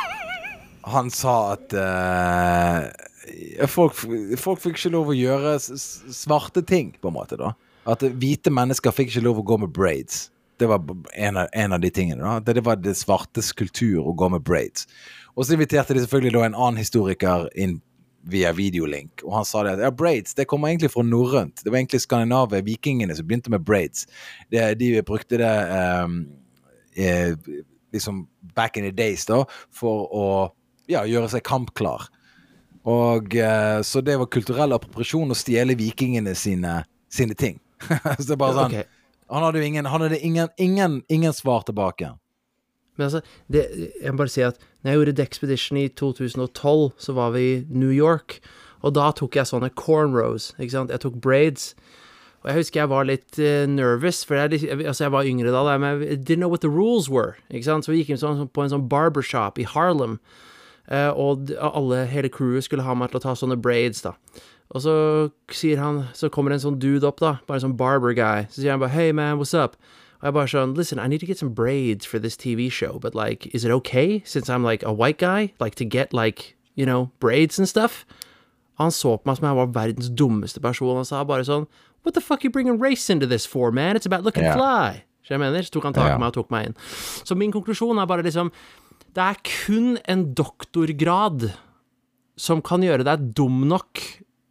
han sa at uh, Folk, folk fikk ikke lov å gjøre s- s- svarte ting, på en måte da. At hvite mennesker fikk ikke lov å gå med braids. Det var b- en av, en av de tingene da. Det, det var det svartes kultur å gå med braids. Og så inviterte de selvfølgelig da en annen historiker inn via videolink. Og han sa det at ja, braids, det kommer egentlig fra norrønt. Det var egentlig skandinave, vikingene som begynte med braids. Det, de brukte det um, eh, liksom back in the days da, for å ja, gjøre seg kampklar. Og uh, så det var kulturell appropriasjon å stjele vikingene sine, sine ting. Så det er bare sånn, Ok. han hadde jo ingen, han hadde ingen, ingen, ingen svar tilbake. Men altså, det, jeg må bare si at når jeg gjorde Dexpedition i to tusen og tolv, så var vi i New York, og da tok jeg sånne cornrows, ikke sant? Jeg tok braids, og jeg husker jeg var litt uh, nervous, for jeg, jeg, altså jeg var yngre da, men I didn't know what the rules were, ikke sant? Så vi gikk inn sånn, på en sånn barbershop i Harlem, uh, og d- alle, hele crewet skulle ha meg til å ta sånne braids da. Og så sier han, så kommer en sånn dude opp da, bare en sånn barber guy, så sier han bare, hey man, what's up? Og jeg bare sånn, listen, I need to get some braids for this T V show, but like, is it okay, since I'm like a white guy, like to get like, you know, braids and stuff? Og han så på meg som jeg var verdens dummeste person, og han sa bare sånn, what the fuck you bringing race into this for, man? It's about looking Ja. fly. Så jeg mener, så tok han tak i Ja. meg og tok meg inn. Så min konklusjon er bare liksom, det er kun en doktorgrad som kan gjøre deg dum nok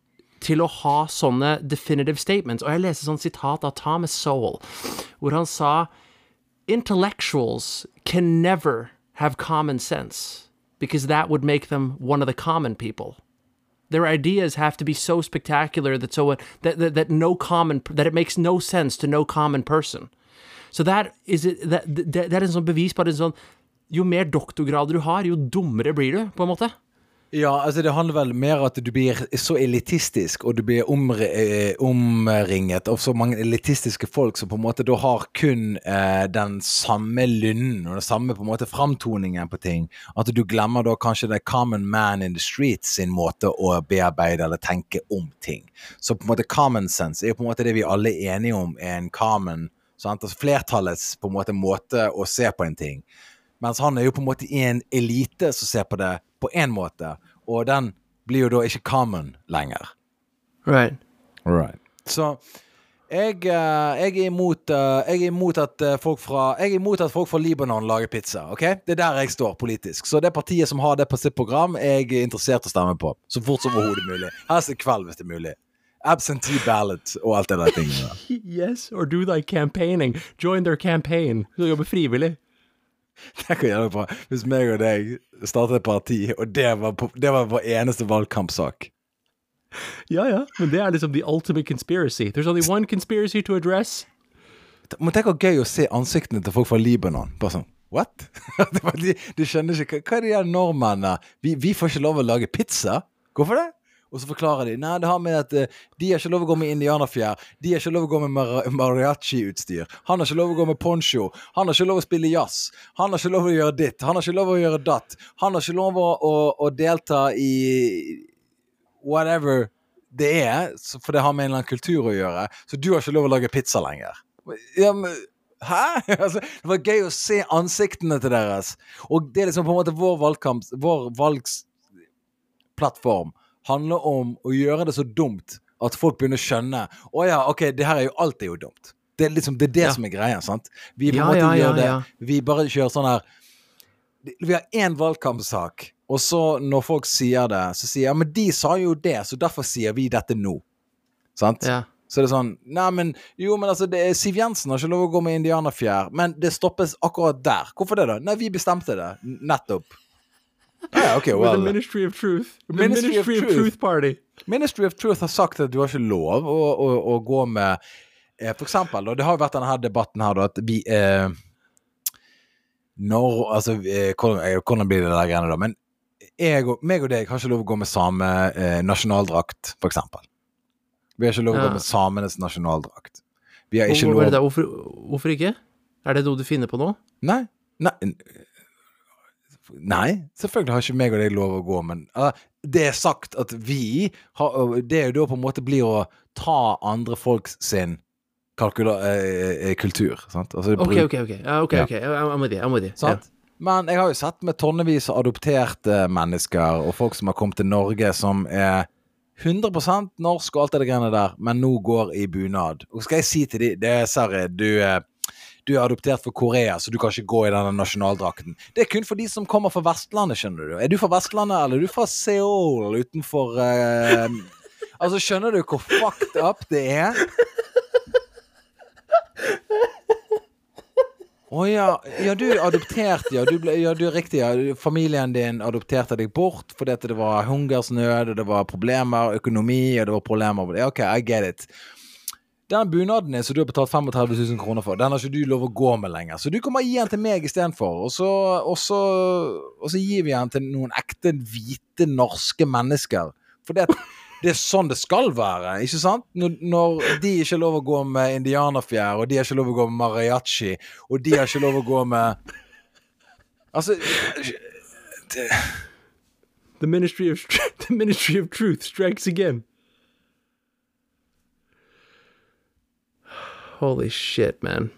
til å ha sånne definitive statements. Og jeg leste sånn sitat av Thomas Sowell, hvor han sa, intellectuals can never have common sense, because that would make them one of the common people. Their ideas have to be so spectacular that so that, that that no common that it makes no sense to no common person. So that is it that that, that is en sånn bevis på at en sånn, jo mer doktorgrader du har, jo dummere blir du, på en måte. Ja, altså det handler vel mer at du blir så elitistisk, og du blir omre, eh, omringet av så mange elitistiske folk som på en måte da har kun eh, den samme lynnen, og den samme på en måte framtoningen på ting, at du glemmer da kanskje det common man in the street sin måte å bearbeide eller tenke om ting. Så på en måte common sense er jo på en måte det vi alle er enige om er en common, sant? Altså flertallets på en måte måte å se på en ting. Mens han er jo på en måte i en elite som ser på det på en måte, og den blir jo da ikke common lenger. Right. Right. Så jeg, jeg, er imot, jeg er imot at folk fra jeg er imot at folk fra Libanon lager pizza, ok? Det er der jeg står politisk. Så det partiet som har det på sitt program, er jeg interessert å stemme på. Så fort som overhodet mulig. Helst i kveld hvis det er mulig. Absentee ballot og alt det der tingene. Yes, or do thy campaigning. Join their campaign. Du jobber frivillig. Det kan gjøre på. Hvis meg og deg startet et parti, og det var, på, det var vår eneste valgkampsak. Ja, ja, men det er liksom the ultimate conspiracy. There's only one conspiracy to address. Men tenk hvor gøy å se ansiktene til folk fra Libanon. Bare sånn, what? de, de skjønner ikke, hva er det her nordmennene? Vi, vi får ikke lov å lage pizza? Hvorfor det? Og så forklarer de, nei, det har med at uh, de har ikke lov å gå med indianerfjær, de har ikke lov å gå med mar mariachi-utstyr, han har ikke lov å gå med poncho, han har ikke lov å spille jazz, han har ikke lov å gjøre ditt, han har ikke lov å gjøre datt, han har ikke lov å, å, å delta i whatever det er, for det har med en eller annen kultur å gjøre, så du har ikke lov å lage pizza lenger. Ja, men hæ? Altså, det var gøy å se ansiktene til deres, og det er liksom på en måte vår valgkamp, vår valgsplattform handler om å gjøre det så dumt at folk begynner å skjønne, å ja, ok, det her er jo, alt er jo dumt. Det er liksom, det er det ja. som er greia, sant? Vi på en ja, måte ja, gjør det, ja, ja. vi bare kjører sånn her, vi har en valgkampsak, og så når folk sier det, så sier jeg, ja, men de sa jo det, så derfor sier vi dette nå. Sant? Ja. Så det er sånn, nei, men, jo, men altså, det er, Siv Jensen har ikke lov å gå med indianerfjær, men det stoppes akkurat der. Hvorfor det da? Nei, vi bestemte det, nettopp. Yeah, okay, well, the Ministry of Truth. The Ministry, Ministry of, of Truth. Truth Party. Ministry of Truth har sagt at du har ikke lov å, å, å gå med eh, for eksempel, og det har jo vært denne her debatten her da, at vi eh, når, altså eh, hvordan, hvordan blir det der greiene da, men jeg og, meg og deg har ikke lov å gå med samme eh, nasjonaldrakt, for eksempel. Vi har ikke lov å ja. gå med samenes nasjonaldrakt. Vi har ikke Hvor, lov... Hvorfor, hvorfor ikke? Er det noe du finner på nå? Nei, nei Nei, selvfølgelig har ikke meg og deg lov å gå, men uh, det er sagt at vi har, uh, det er jo da på en måte blir å ta andre folks sin kalkula, uh, kultur, sant? Altså, ok, ok, ok, ja, ok, ok, I'm with you, I'm with you. Sant? Ja. Men jeg har jo sett med tonnevis av adopterte mennesker og folk som har kommet til Norge som er hundre prosent norsk og alt det greiene der, men nå går i bunad. Og skal jeg si til de, det er Sari, du er Du er adoptert for Korea, så du kan ikke gå i denne nasjonaldrakten. Det er kun for de som kommer fra Vestlandet, skjønner du. Er du fra Vestlandet, eller er du fra Seoul utenfor... Uh... Altså, skjønner du hvor fucked up det er? Åja, oh, ja, du er adoptert, ja. Du, ble, ja, du er riktig, ja. Familien din adopterte deg bort, fordi det var hungersnød, og det var problemer, økonomi, og det var problemer. Ja, ok, I get it. Den bunaden er så du har betalt trettifem tusen kroner for, den har ikke du lov å gå med lenger. Så du kommer gi den til meg i stedet for, og så, og, så, og så gir vi den til noen ekte hvite norske mennesker. For det, det er sånn det skal være, ikke sant? Når, når de ikke har lov å gå med indianerfjær, og de har ikke lov å gå med mariachi, og de har ikke lov å gå med... Altså... Det... The Ministry of, the Ministry of Truth strikes again. Holy shit, man.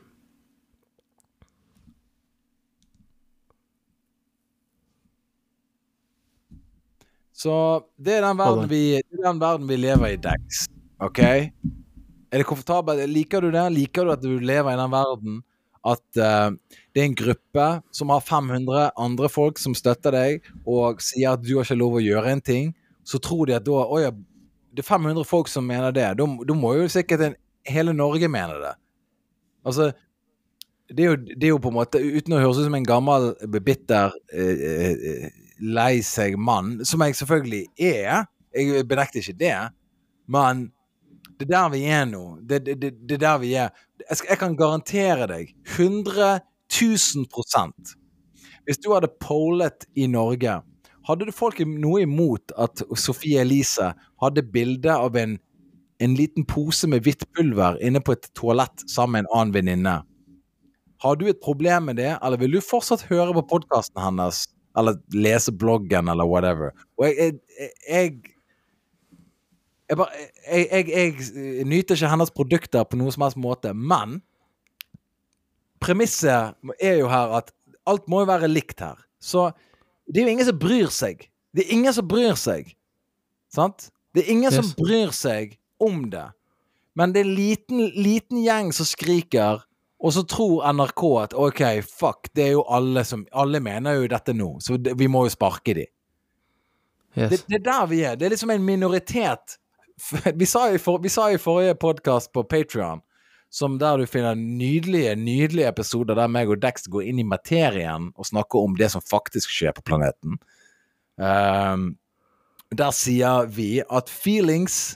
Så det er den verden vi, det er den verden vi lever i, Dex. Ok? Er det komfortabelt? Liker du det? Liker du at du lever i den verden? At uh, det er en gruppe som har fem hundre andre folk som støtter deg og sier at du har ikke lov å gjøre en ting, så tror de at da, åja, det er fem hundre folk som mener det, da, da må jo sikkert en, hele Norge mene det. Altså, det er, jo, det er jo på en måte, uten å høres ut som en gammel, bitter, eh, lei seg mann, som jeg selvfølgelig er, jeg benekter ikke det, men det er der vi er nå, det, det, det, det er der vi er. Jeg, skal, jeg kan garantere deg, hundre tusen prosent, hvis du hadde pollet i Norge, hadde du folk noe imot at Sofie Elise hadde bilde av en, en liten pose med hvitt pulver inne på et toalett sammen med en annen venninne? Har du et problem med det, eller vil du fortsatt høre på podcasten hennes, eller lese bloggen, eller whatever? Og jeg, jeg, jeg, jeg, bare, jeg, jeg, jeg nyter ikke hennes produkter på noen som helst måte, men premisset er jo her at alt må jo være likt her. Så det er jo ingen som bryr seg. Det er ingen som bryr seg. Sant? Det er ingen yes. som bryr seg om det. Men det er en liten, liten gjeng som skriker, og så tror N R K at, ok, fuck, det er jo alle som, alle mener jo dette nå, så det, vi må jo sparke de. Yes. Det, det er der vi er. Det er liksom en minoritet. Vi sa i, for, vi sa i forrige podcast på Patreon, som der du finner nydelige, nydelige episoder der meg og Dex går inn i materien og snakker om det som faktisk skjer på planeten. Um, der sier vi at feelings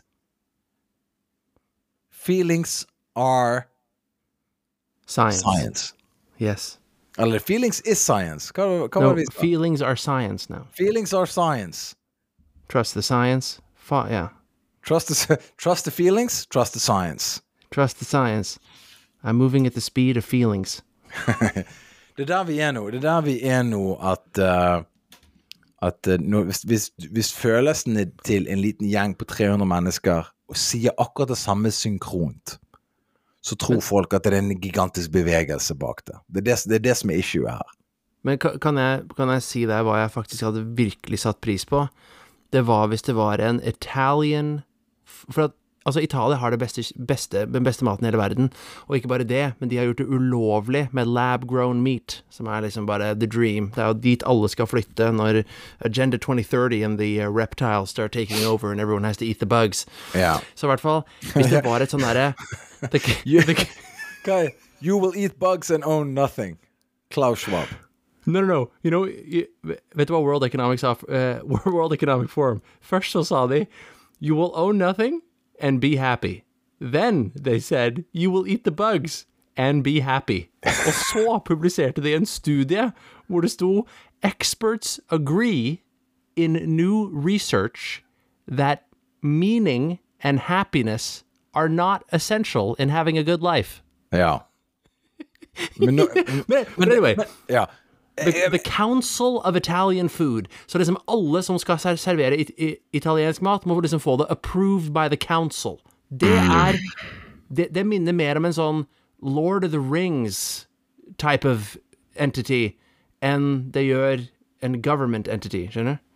feelings are Science. Science. Yes. Eller feelings is science. Hva, hva no, var det vi sa? Feelings are science now. Feelings are science. Trust the science. Fa- yeah. Trust the, trust the feelings, trust the science. Trust the science. I'm moving at the speed of feelings. Det er der vi er nå. Det er der vi er nå at, uh, at uh, nå, hvis, hvis, hvis følelsene til en liten gjeng på tre hundre mennesker og sier akkurat det samme synkront, så tror folk at det er en gigantisk bevegelse bak det. Det er det, det, er det som er issue her. Men kan jeg, kan jeg si deg hva jeg faktisk hadde virkelig satt pris på? Det var hvis det var en Italian... For at, altså Italia har det beste, beste, den beste maten i hele verden, og ikke bare det, men de har gjort det ulovlig med lab-grown meat, som er liksom bare the dream. Det er jo dit alle skal flytte når Agenda twenty thirty and the uh, reptiles start taking over and everyone has to eat the bugs. Ja. Så i hvert fall, hvis det var et sånn derre... The, the, Guy, you will eat bugs and own nothing. Klaus Schwab. No, no, no. You know, you, vet du hva World Economic, uh, World Economic Forum? Først så sa de, you will own nothing and be happy. Then they said, you will eat the bugs and be happy. Og så publiserte de en studie hvor det sto, experts agree in new research that meaning and happiness are not essential in having a good life. Ja. Men, no, but, but anyway, men, ja. the, the Council of Italian Food, så liksom alle som skal servere it, it, italiensk mat, må liksom få det approved by the council. Det er, det, det minner mer om en sånn Lord of the Rings type of entity enn det gjør en government entity, skjønner du?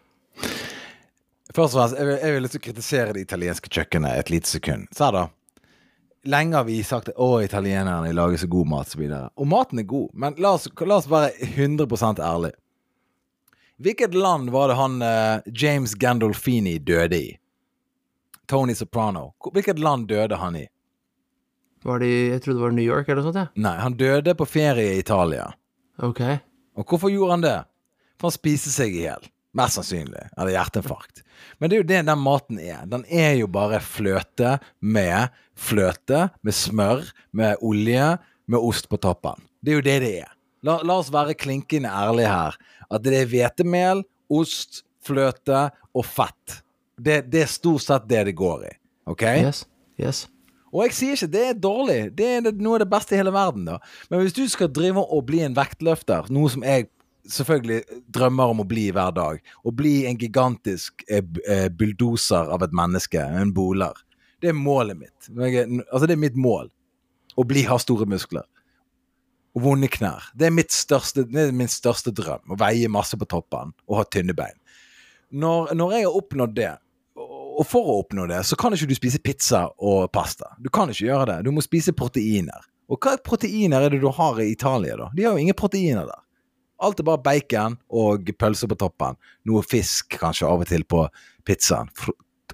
Først og fremst, jeg vil, jeg vil liksom kritisere det italienske kjøkkenet et lite sekund. Så da, lenge har vi sagt at å, italienerne lager så god mat, så videre. Og maten er god, men la oss, la oss være hundre prosent ærlig. Hvilket land var det han uh, James Gandolfini døde i? Tony Soprano. Hvilket land døde han i? Var det, jeg trodde det var New York eller noe sånt, ja? Nei, han døde på ferie i Italia. Ok. Og hvorfor gjorde han det? For han spiste seg i hel. Mest sannsynlig, eller hjerteinfarkt. Men det er jo det den maten er. Den er jo bare fløte med fløte, med smør, med olje, med ost på toppen. Det er jo det det er. La, la oss være klinkende ærlige her. At det er hvetemel, ost, fløte og fett. Det, det er stort sett det det går i. Ok? Yes, yes. Og jeg sier ikke det er dårlig. Det er noe av det beste i hele verden da. Men hvis du skal drive og bli en vektløfter, noe som jeg selvfølgelig drømmer om å bli hver dag, og bli en gigantisk eh, bulldoser av et menneske, en boler. Det er målet mitt. Jeg, altså det er mitt mål. Å bli, ha store muskler. Og vonde knær. Det er mitt største, det er min største drøm. Å veie masse på toppen, og ha tynne bein. Når, når jeg har oppnådd det, og for å oppnå det, så kan ikke du spise pizza og pasta. Du kan ikke gjøre det. Du må spise proteiner. Og hva proteiner er det du har i Italia da? De har jo ingen proteiner der. Alt er bare bacon og pølse på toppen. Noe fisk kanskje av og til på pizzaen.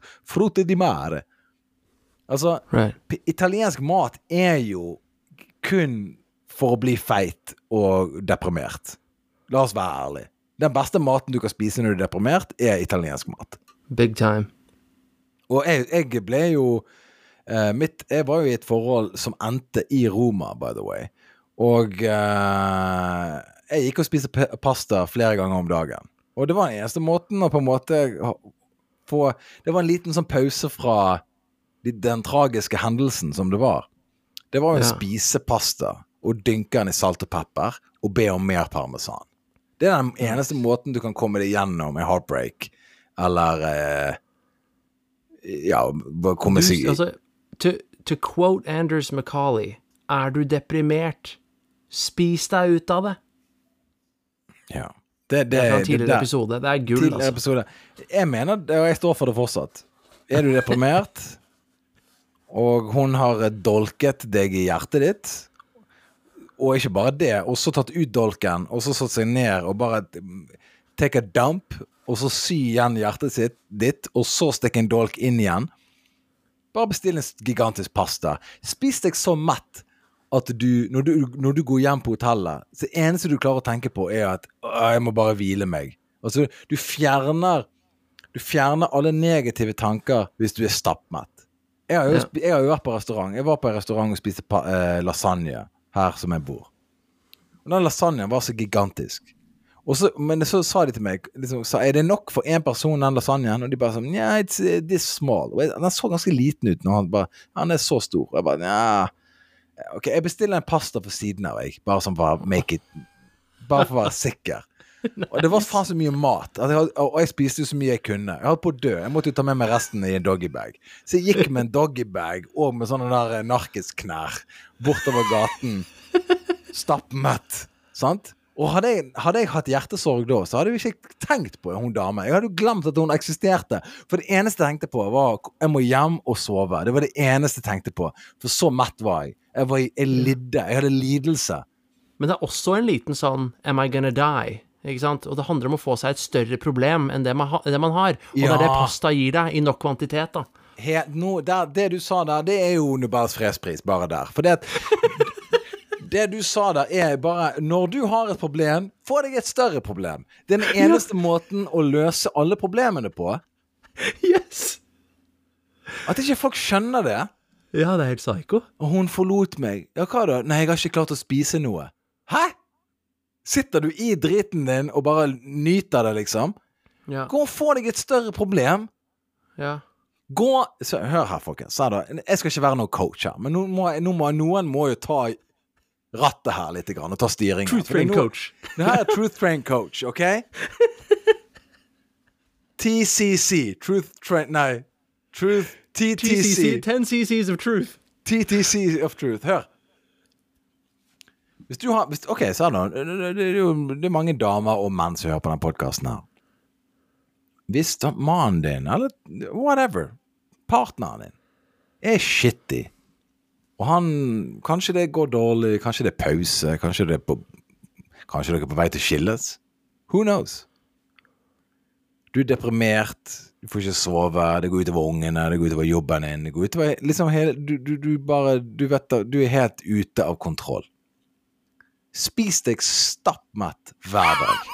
frutte di mare. Altså, Right. p- italiensk mat er jo kun for å bli feit og deprimert. La oss være ærlig. Den beste maten du kan spise når du er deprimert, er italiensk mat. Big time. Og jeg, jeg ble jo eh, mitt, jeg var jo i et forhold som endte i Roma, by the way. Og eh, jeg gikk og spiste p- pasta flere ganger om dagen. Og det var den eneste måten å på en måte ha- få... Det var en liten sånn pause fra de, den tragiske hendelsen som det var. Det var jo å Ja. spise pasta og dynke den i salt og pepper og be om mer parmesan. Det er den eneste måten du kan komme deg gjennom en heartbreak, eller eh, ja, bare komme Du, seg altså, to, to quote Anders Macaulay, er du deprimert? Spis deg ut av det. ja. Det, det, Det er fra en det tidligere der- episode. Det er gull, tidligere altså. episode. Jeg mener det, og jeg står for det fortsatt. Er du deprimert, og hun har dolket deg i hjertet ditt, og ikke bare det, og så tatt ut dolken, og så satt seg ned og bare take a dump, og så sy igjen hjertet sitt, ditt, og så stikke en dolk inn igjen. Bare bestill en gigantisk pasta. Spis deg så mett at du når, du, når du går hjem på hotellet, så det eneste du klarer å tenke på er at «Åh, jeg må bare hvile meg». Altså, du fjerner du fjerner alle negative tanker hvis du er stappmett. Jeg har jo, Ja. sp- jeg har jo vært på restaurant. Jeg var på en restaurant og spiste pa, eh, lasagne her som jeg bor. Og den lasagnen var så gigantisk. Og så, men så sa de til meg liksom, sa, er det nok for en person den lasagnen? Og de bare sånn, yeah, it's uh, this small. Og jeg, den så ganske liten ut når han bare, han er så stor. Og jeg bare, ja, ok, jeg bestiller en pasta på siden av jeg, bare som bare make it, bare for å være sikker. Nice. Og det var faen så mye mat, at jeg, had- og jeg spiste jo så mye jeg kunne. Jeg holdt på å dø, jeg måtte jo ta med meg resten i en doggybag. Så jeg gikk med en doggybag, og med sånne der narkisknær, bortover gaten, stappmett, sant? Og hadde jeg, hadde jeg hatt hjertesorg da, så hadde jeg ikke tenkt på hun dame. Jeg hadde jo glemt at hun eksisterte. For det eneste jeg tenkte på var, jeg må hjem og sove. Det var det eneste jeg tenkte på. For så mett var jeg. Jeg, var, jeg lidde, jeg hadde lidelse. Men det er også en liten sånn am I gonna die? Ikke sant? Og det handler om å få seg et større problem enn det man, ha, det man har. Og Ja. det er det pasta gir deg i nok kvantitet, da. He, no, der, det du sa der, det er jo Nobels fredspris, bare der. For det, det du sa der er bare, når du har et problem, få deg et større problem. Det er den eneste måten å løse alle problemene på. Yes! At ikke folk skjønner det. Ja, det er helt psyko. Og hun forlot meg. Ja, hva da? Nei, jeg har ikke klart å spise noe. Hæ? Sitter du i driten din og bare nyter det, liksom? Ja. Gå og få deg et større problem. Ja. Gå, så, hør her, folkens. Så da, jeg skal ikke være noen coach her, men nå må, nå må, noen må jo ta rattet her litt grann, og ta styringen. Truth For det er Train nå- Coach. Det her er Truth Train Coach, ok? T C C. Truth Train... Nei. Truth... T T T C C, C. ten C C's of truth. T T C of Truth. Hør. Hvis du har... Hvis, ok, så er det, det, det, er jo, det er mange damer og menn som hører på den podcasten her. Hvis da mannen din, eller whatever, partneren din, er shitty, og han... Kanskje det går dårlig, kanskje det er pause, kanskje det er på... Kanskje dere er på vei til skilles. Who knows? Du er deprimert, du får ikke sove, det går utover ungene, det går utover jobben din, det går utover liksom hele, du, du, du bare, du vet da, du er helt ute av kontroll. Spis deg stappmett hver dag.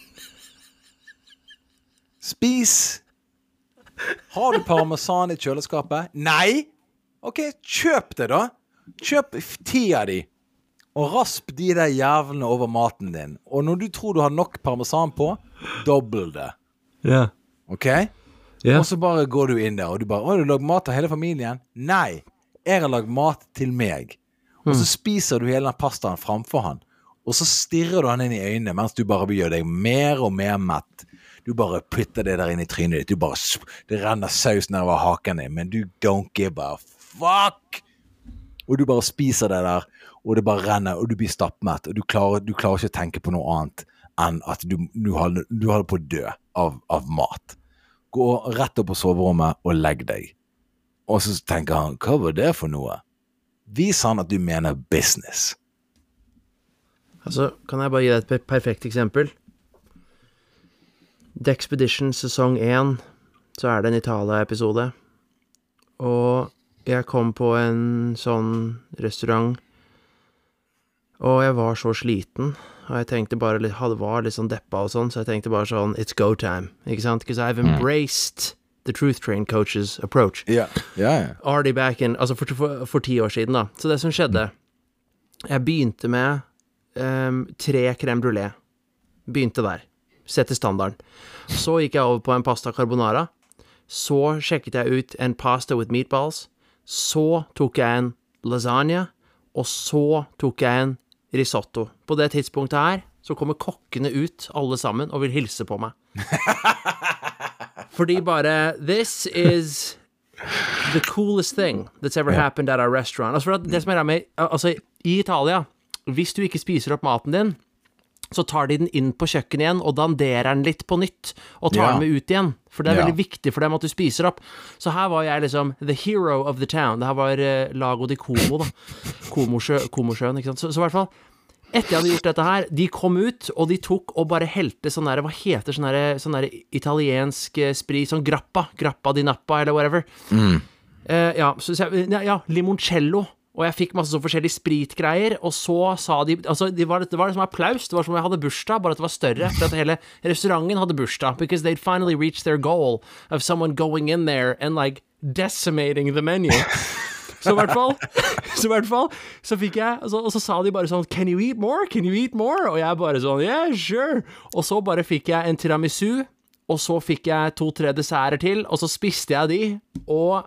Spis. Har du parmesan i kjøleskapet? Nei! Ok, kjøp det da. Kjøp ti av de. Og rasp de der jævlene over maten din. Og når du tror du har nok parmesan på, dobbel det. Ja. Ok? Ja. Og så bare går du inn der, og du bare, har du lagd mat til hele familien? Nei, jeg har lagd mat til meg. Og så spiser du hele den pastaen framfor han. Og så stirrer du han inn i øynene, mens du bare gjør deg mer og mer mett. Du bare putter det der inn i trynet ditt. Du bare, det renner saus nedover haken din, men du don't give a fuck! Og du bare spiser det der, og det bare renner, og du blir stappmett, og du klarer, du klarer ikke å tenke på noe annet enn at du, du, holder, du holder på å dø av, av mat. Gå rett opp på soverommet og legg deg. Og så tenker han, hva var det for noe? Vis han at du mener business. Altså, kan jeg bare gi deg et per- perfekt eksempel? The Expedition sesong én, så er det en Italia-episode, og jeg kom på en sånn restaurant, og jeg var så sliten, og jeg tenkte bare, litt, det var litt sånn deppa og sånn, så jeg tenkte bare sånn, it's go time, ikke sant? Because I've embraced the Truth Train coach's approach. Ja, ja, ja. Already back in, altså for, for, for ti år siden da. Så det som skjedde, jeg begynte med um, tre crème brûlée. Begynte der. Sette standarden. Så gikk jeg over på en pasta carbonara. Så sjekket jeg ut en pasta with meatballs. Så tok jeg en lasagne. Og så tok jeg en risotto. På det tidspunktet her, så kommer kokkene ut, alle sammen, og vil hilse på meg. Fordi bare, this is the coolest thing that's ever happened at our restaurant. Altså, for det som er med, altså, i Italia, hvis du ikke spiser opp maten din, så tar de den inn på kjøkken igjen, og danderer den litt på nytt, og tar Ja. den med ut igjen. For det er Ja. veldig viktig for dem at du spiser opp. Så her var jeg liksom the hero of the town. Det her var uh, Lago di Como, da. Komosjø, Komosjøen, ikke sant? Så, så i hvert fall, etter jeg hadde gjort dette her, de kom ut, og de tok og bare helte sånn der, hva heter sånn der, sånn der italiensk eh, sprit, sånn grappa, grappa di nappa, eller whatever. Mm. Eh, ja, så, så, ja, ja, limoncello. Og jeg fikk masse sånn forskjellige spritgreier, og så sa de, altså det var, det var liksom applaus, det var som om jeg hadde bursdag, bare at det var større, for at hele restauranten hadde bursdag, because they'd finally reached their goal of someone going in there and like decimating the menu. Så i hvert fall, så i hvert fall, så fikk jeg, og så, og så sa de bare sånn, can you eat more? Can you eat more? Og jeg bare sånn, yeah, sure. Og så bare fikk jeg en tiramisu, og så fikk jeg to-tre desserter til, og så spiste jeg de, og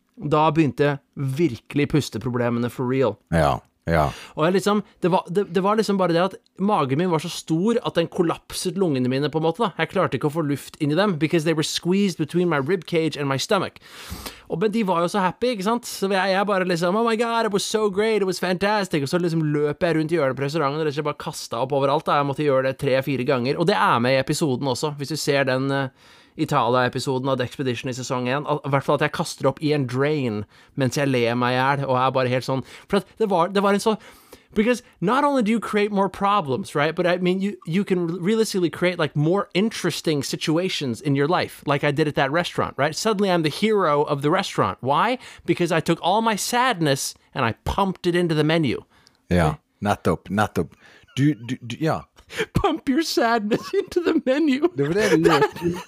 da begynte virkelig pusteproblemene for real. Ja, ja. Og jeg liksom, det var, det, det var liksom bare det at magen min var så stor at den kollapset lungene mine på en måte da. Jeg klarte ikke å få luft inn i dem, because they were squeezed between my rib cage and my stomach. Og men de var jo så happy, ikke sant? Så jeg, jeg bare liksom, oh my god, it was so great, it was fantastic. Og så liksom løp jeg rundt i hjørnet på restauranten, og jeg bare kastet opp overalt da. Jeg måtte gjøre det tre-fire ganger, og det er med i episoden også. Hvis du ser den uh, Italia-episoden av The Expedition i sesong én, i hvert fall at jeg kaster opp i en drain mens jeg ler meg i hjel, og jeg er bare helt sånn, for at det var, det var en så, because not only do you create more problems, right, but I mean, you, you can realistically create like more interesting situations in your life, like I did at that restaurant, right? Suddenly I'm the hero of the restaurant. Why? Because I took all my sadness and I pumped it into the menu. Ja, nettopp, nettopp. Du, du, du ja. Pump your sadness into the menu. Det var det du gjorde.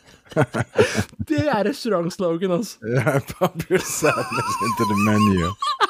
Det er restaurantslogan, altså. Ja, pump your sadness into the menu.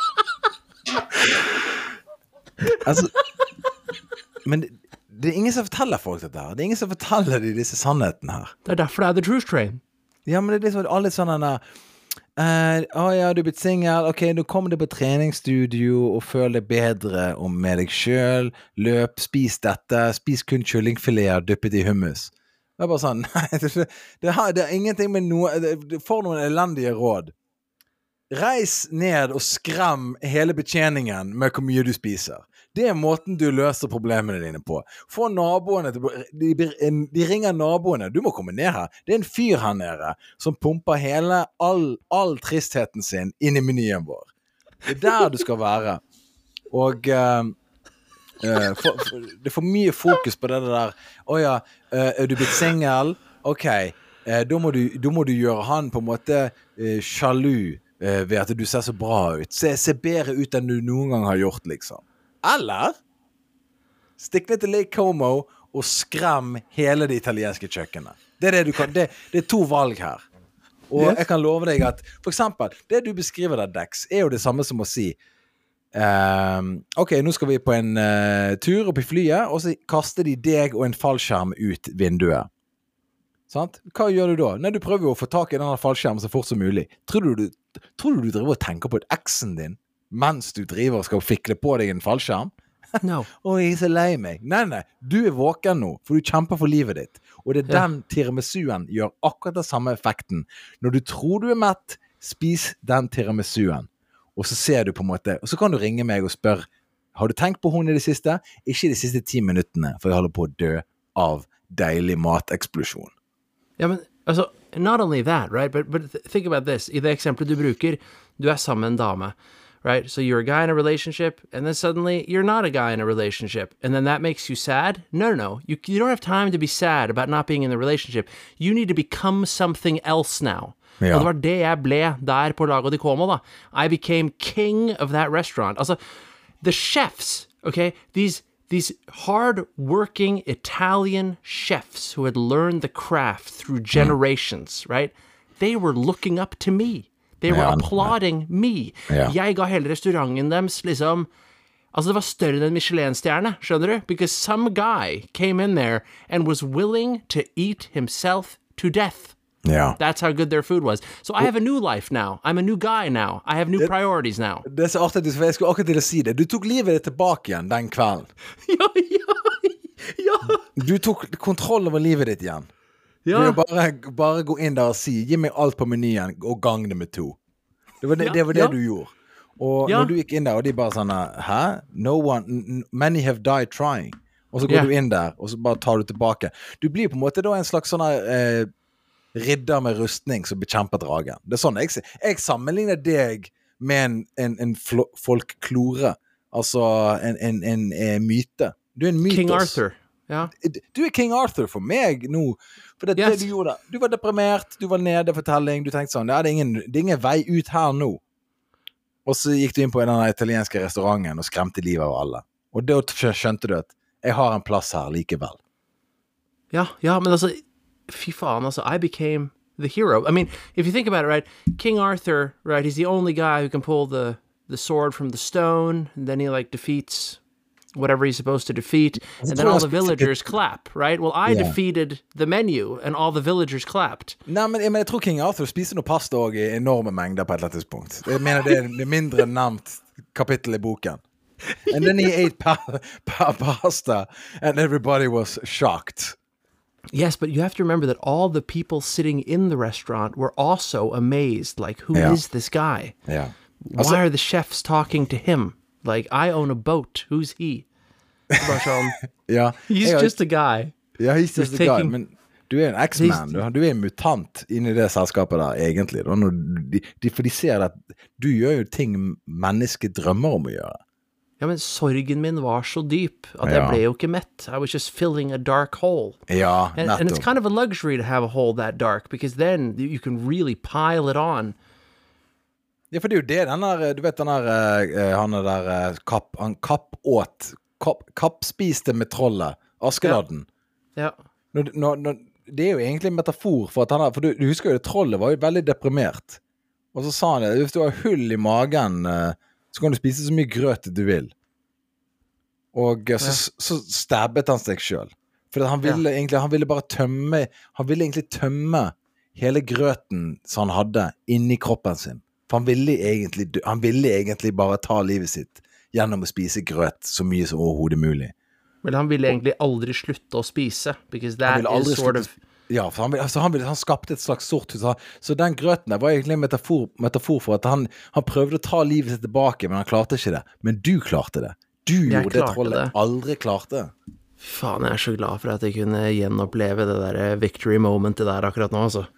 Altså, men det, det er ingen som forteller folk dette her. Det er ingen som forteller de disse sannhetene her. Det er derfor det er The Truth Train. Ja, men det er liksom alle sånne der, uh, å ja, du er blitt singel, ok, nå kommer du på treningsstudio og føler deg bedre om med deg selv, løp, spis dette, spis kun kyllingfilet dyppet i hummus. Det er bare sånn, nei, det, det, har, det er ingenting med noe, det får noen elendige råd. Reis ned og skrem hele betjeningen med hvor mye du spiser. Det er måten du løser problemene dine på. Få naboene til, de, de ringer naboene, du må komme ned her. Det er en fyr her nede som pumper hele, all, all tristheten sin inn i menyen vår. Det er der du skal være. Og uh, uh, for, for, det er for mye fokus på det der, åja, uh, er du blitt singel? Ok, uh, da, må du, da må du gjøre han på en måte uh, sjalu, Uh, ved at du ser så bra ut. Se, se bedre ut enn du noen gang har gjort, liksom. Eller stikk ned til Lake Como og skrem hele det italienske kjøkkenet. Det er det du kan. Det, det er to valg her. Og yes. Jeg kan love deg at, for eksempel, det du beskriver der, Dex, er jo det samme som å si uh, ok, nå skal vi på en uh, tur opp i flyet, og så kaster de deg og en fallskjerm ut vinduet. Sant? Hva gjør du da? Nei, du prøver jo å få tak i denne fallskjermen så fort som mulig. Tror du du, tror du, du driver og tenker på et eksen din mens du driver og skal fikle på deg en fallskjerm? No. Å, jeg er så lei meg. Nei, nei, du er våken nå, for du kjemper for livet ditt. Og det er den tiramisuen gjør akkurat den samme effekten. Når du tror du er mett, spis den tiramisuen. Og så ser du på en måte, og så kan du ringe meg og spørre, har du tenkt på hun i det siste? Ikke de siste ti minuttene, for jeg holder på å dø av deilig mateksplosjon. Ja, men, altså, not only that, right, but, but think about this. I det eksempelet du bruker, du er sammen med en dame, right? So you're a guy in a relationship, and then suddenly you're not a guy in a relationship, and then that makes you sad? No, no, no. You, you don't have time to be sad about not being in the relationship. You need to become something else now. Ja. Og det var det jeg ble der på Lago di Como, da. I became king of that restaurant. Altså, the chefs, okay, these... These hard-working Italian chefs who had learned the craft through generations, mm. right? They were looking up to me. They were ja, applauding ja. me. Ja. Jeg ga hele restauranten deres, liksom... Altså, det var større enn en Michelin-stjerne, skjønner du? Because some guy came in there and was willing to eat himself to death. Ja. That's how good their food was. So I have a new life now. I'm a new guy now. I have new det, priorities now. Det er så artig, for jeg skulle akkurat til å si det. Du tok livet ditt tilbake igjen den kvelden. Ja, ja, ja. Du tok kontroll over livet ditt igjen. Ja. Du bare, bare gå inn der og si, gi meg alt på menyen, og gang det med to. Det var det, ja, det, var det ja. du gjorde. Og ja. når du gikk inn der, og de bare sånn, hæ? No one, many have died trying. Og så går yeah. du inn der, og så bare tar du tilbake. Du blir på en måte da en slags sånn her... Eh, ridder med rustning som bekjemper dragen. Det er sånn jeg ser. Jeg sammenligner deg med en, en, en folklore. Altså en, en, en, en myte. Du er en mytos. King Arthur. Ja. Du er King Arthur for meg nå. For det, yes. det du gjorde. Du var deprimert, du var nede for telling, du tenkte sånn, ja, det er ingen, det er ingen vei ut her nå. Og så gikk du inn på den italienske restauranten og skremte livet av alle. Og da skjønte du at jeg har en plass her likevel. Ja, ja, men altså fy faen, also, I became the hero. I mean, if you think about it, right, King Arthur, right, he's the only guy who can pull the, the sword from the stone, and then he, like, defeats whatever he's supposed to defeat, and then all the villagers clap, right? Well, I yeah. defeated the menu, and all the villagers clapped. Nei, men, men jeg tror King Arthur spiser noe pasta også i enorme mengder på et eller annet tidspunkt. Jeg mener det er det mindre nevnt kapittel i boken. And then he ate pa pa pasta, and everybody was shocked. Yes, but you have to remember that all the people sitting in the restaurant were also amazed. Like, who yeah. is this guy? Yeah. Why also, are the chefs talking to him? Like, I own a boat. Who's he? yeah. He's hey, just a guy. Yeah, he's just he's a taking, guy. Men du er en X-Man. Du, du er en mutant inni det selskapet der, egentlig. Da, de, de, for de ser at du gjør jo ting mennesker drømmer om å gjøre. Ja, men sorgen min var så dyp at jeg ble jo ikke mett. I was just filling a dark hole. Ja, and, and it's kind of a luxury to have a hole that dark, because then you can really pile it on. Ja, for det er jo det, den der, du vet den der, uh, han er der, uh, kapp, han kappåt, kapp, kappspiste med trollet, Askeladden. Ja. ja. Nå, nå, nå, det er jo egentlig en metafor for at han er, for du, du husker jo det, trollet var jo veldig deprimert. Og så sa han det, hvis du har hull i magen, uh, så kan du spise så mye grøt du vil. Og så, ja. så, så stabbet han seg selv. For han ville, ja. egentlig, han ville bare tømme, han ville egentlig tømme hele grøten som han hadde inni kroppen sin. For han ville egentlig, han ville egentlig bare ta livet sitt gjennom å spise grøt så mye som overhodet mulig. Men han ville egentlig aldri slutte å spise, because that is sort of... Ja, for han, altså han, han skapte et slags sort hus. Så den grøten der var egentlig en metafor, metafor for at han, han prøvde å ta livet sitt tilbake, men han klarte ikke det. Men du klarte det. Du jeg gjorde det trollet aldri klarte. Faen, jeg er så glad for at jeg kunne gjenoppleve det der victory momentet der akkurat nå, altså.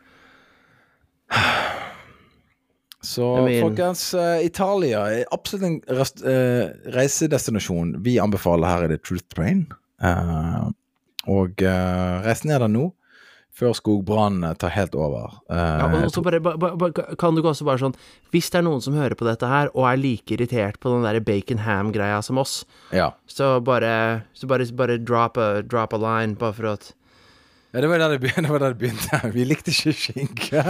Så, I mean, folkens, uh, Italia er absolutt en rest, uh, reisedestinasjon vi anbefaler her i The Truth Train. Uh, og uh, reisen er der nå. Før skogbrannen tar helt over. Uh, ja, og så bare, ba, ba, kan du også bare sånn, hvis det er noen som hører på dette her, og er like irritert på den der bacon-ham-greia som oss, ja. så bare, så bare, bare drop, a, drop a line, bare for at... Ja, det var der det begynte. Det var der det begynte. Vi likte ikke skinke.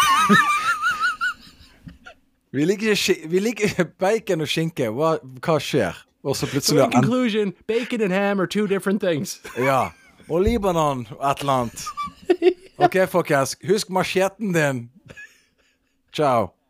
vi, liker ikke, vi liker bacon og skinke. Hva, hva skjer? Og så plutselig... So in conclusion, bacon and ham are two different things. ja. Og Libanon og et eller annet. Ok, folkens. Husk macheten din. Ciao.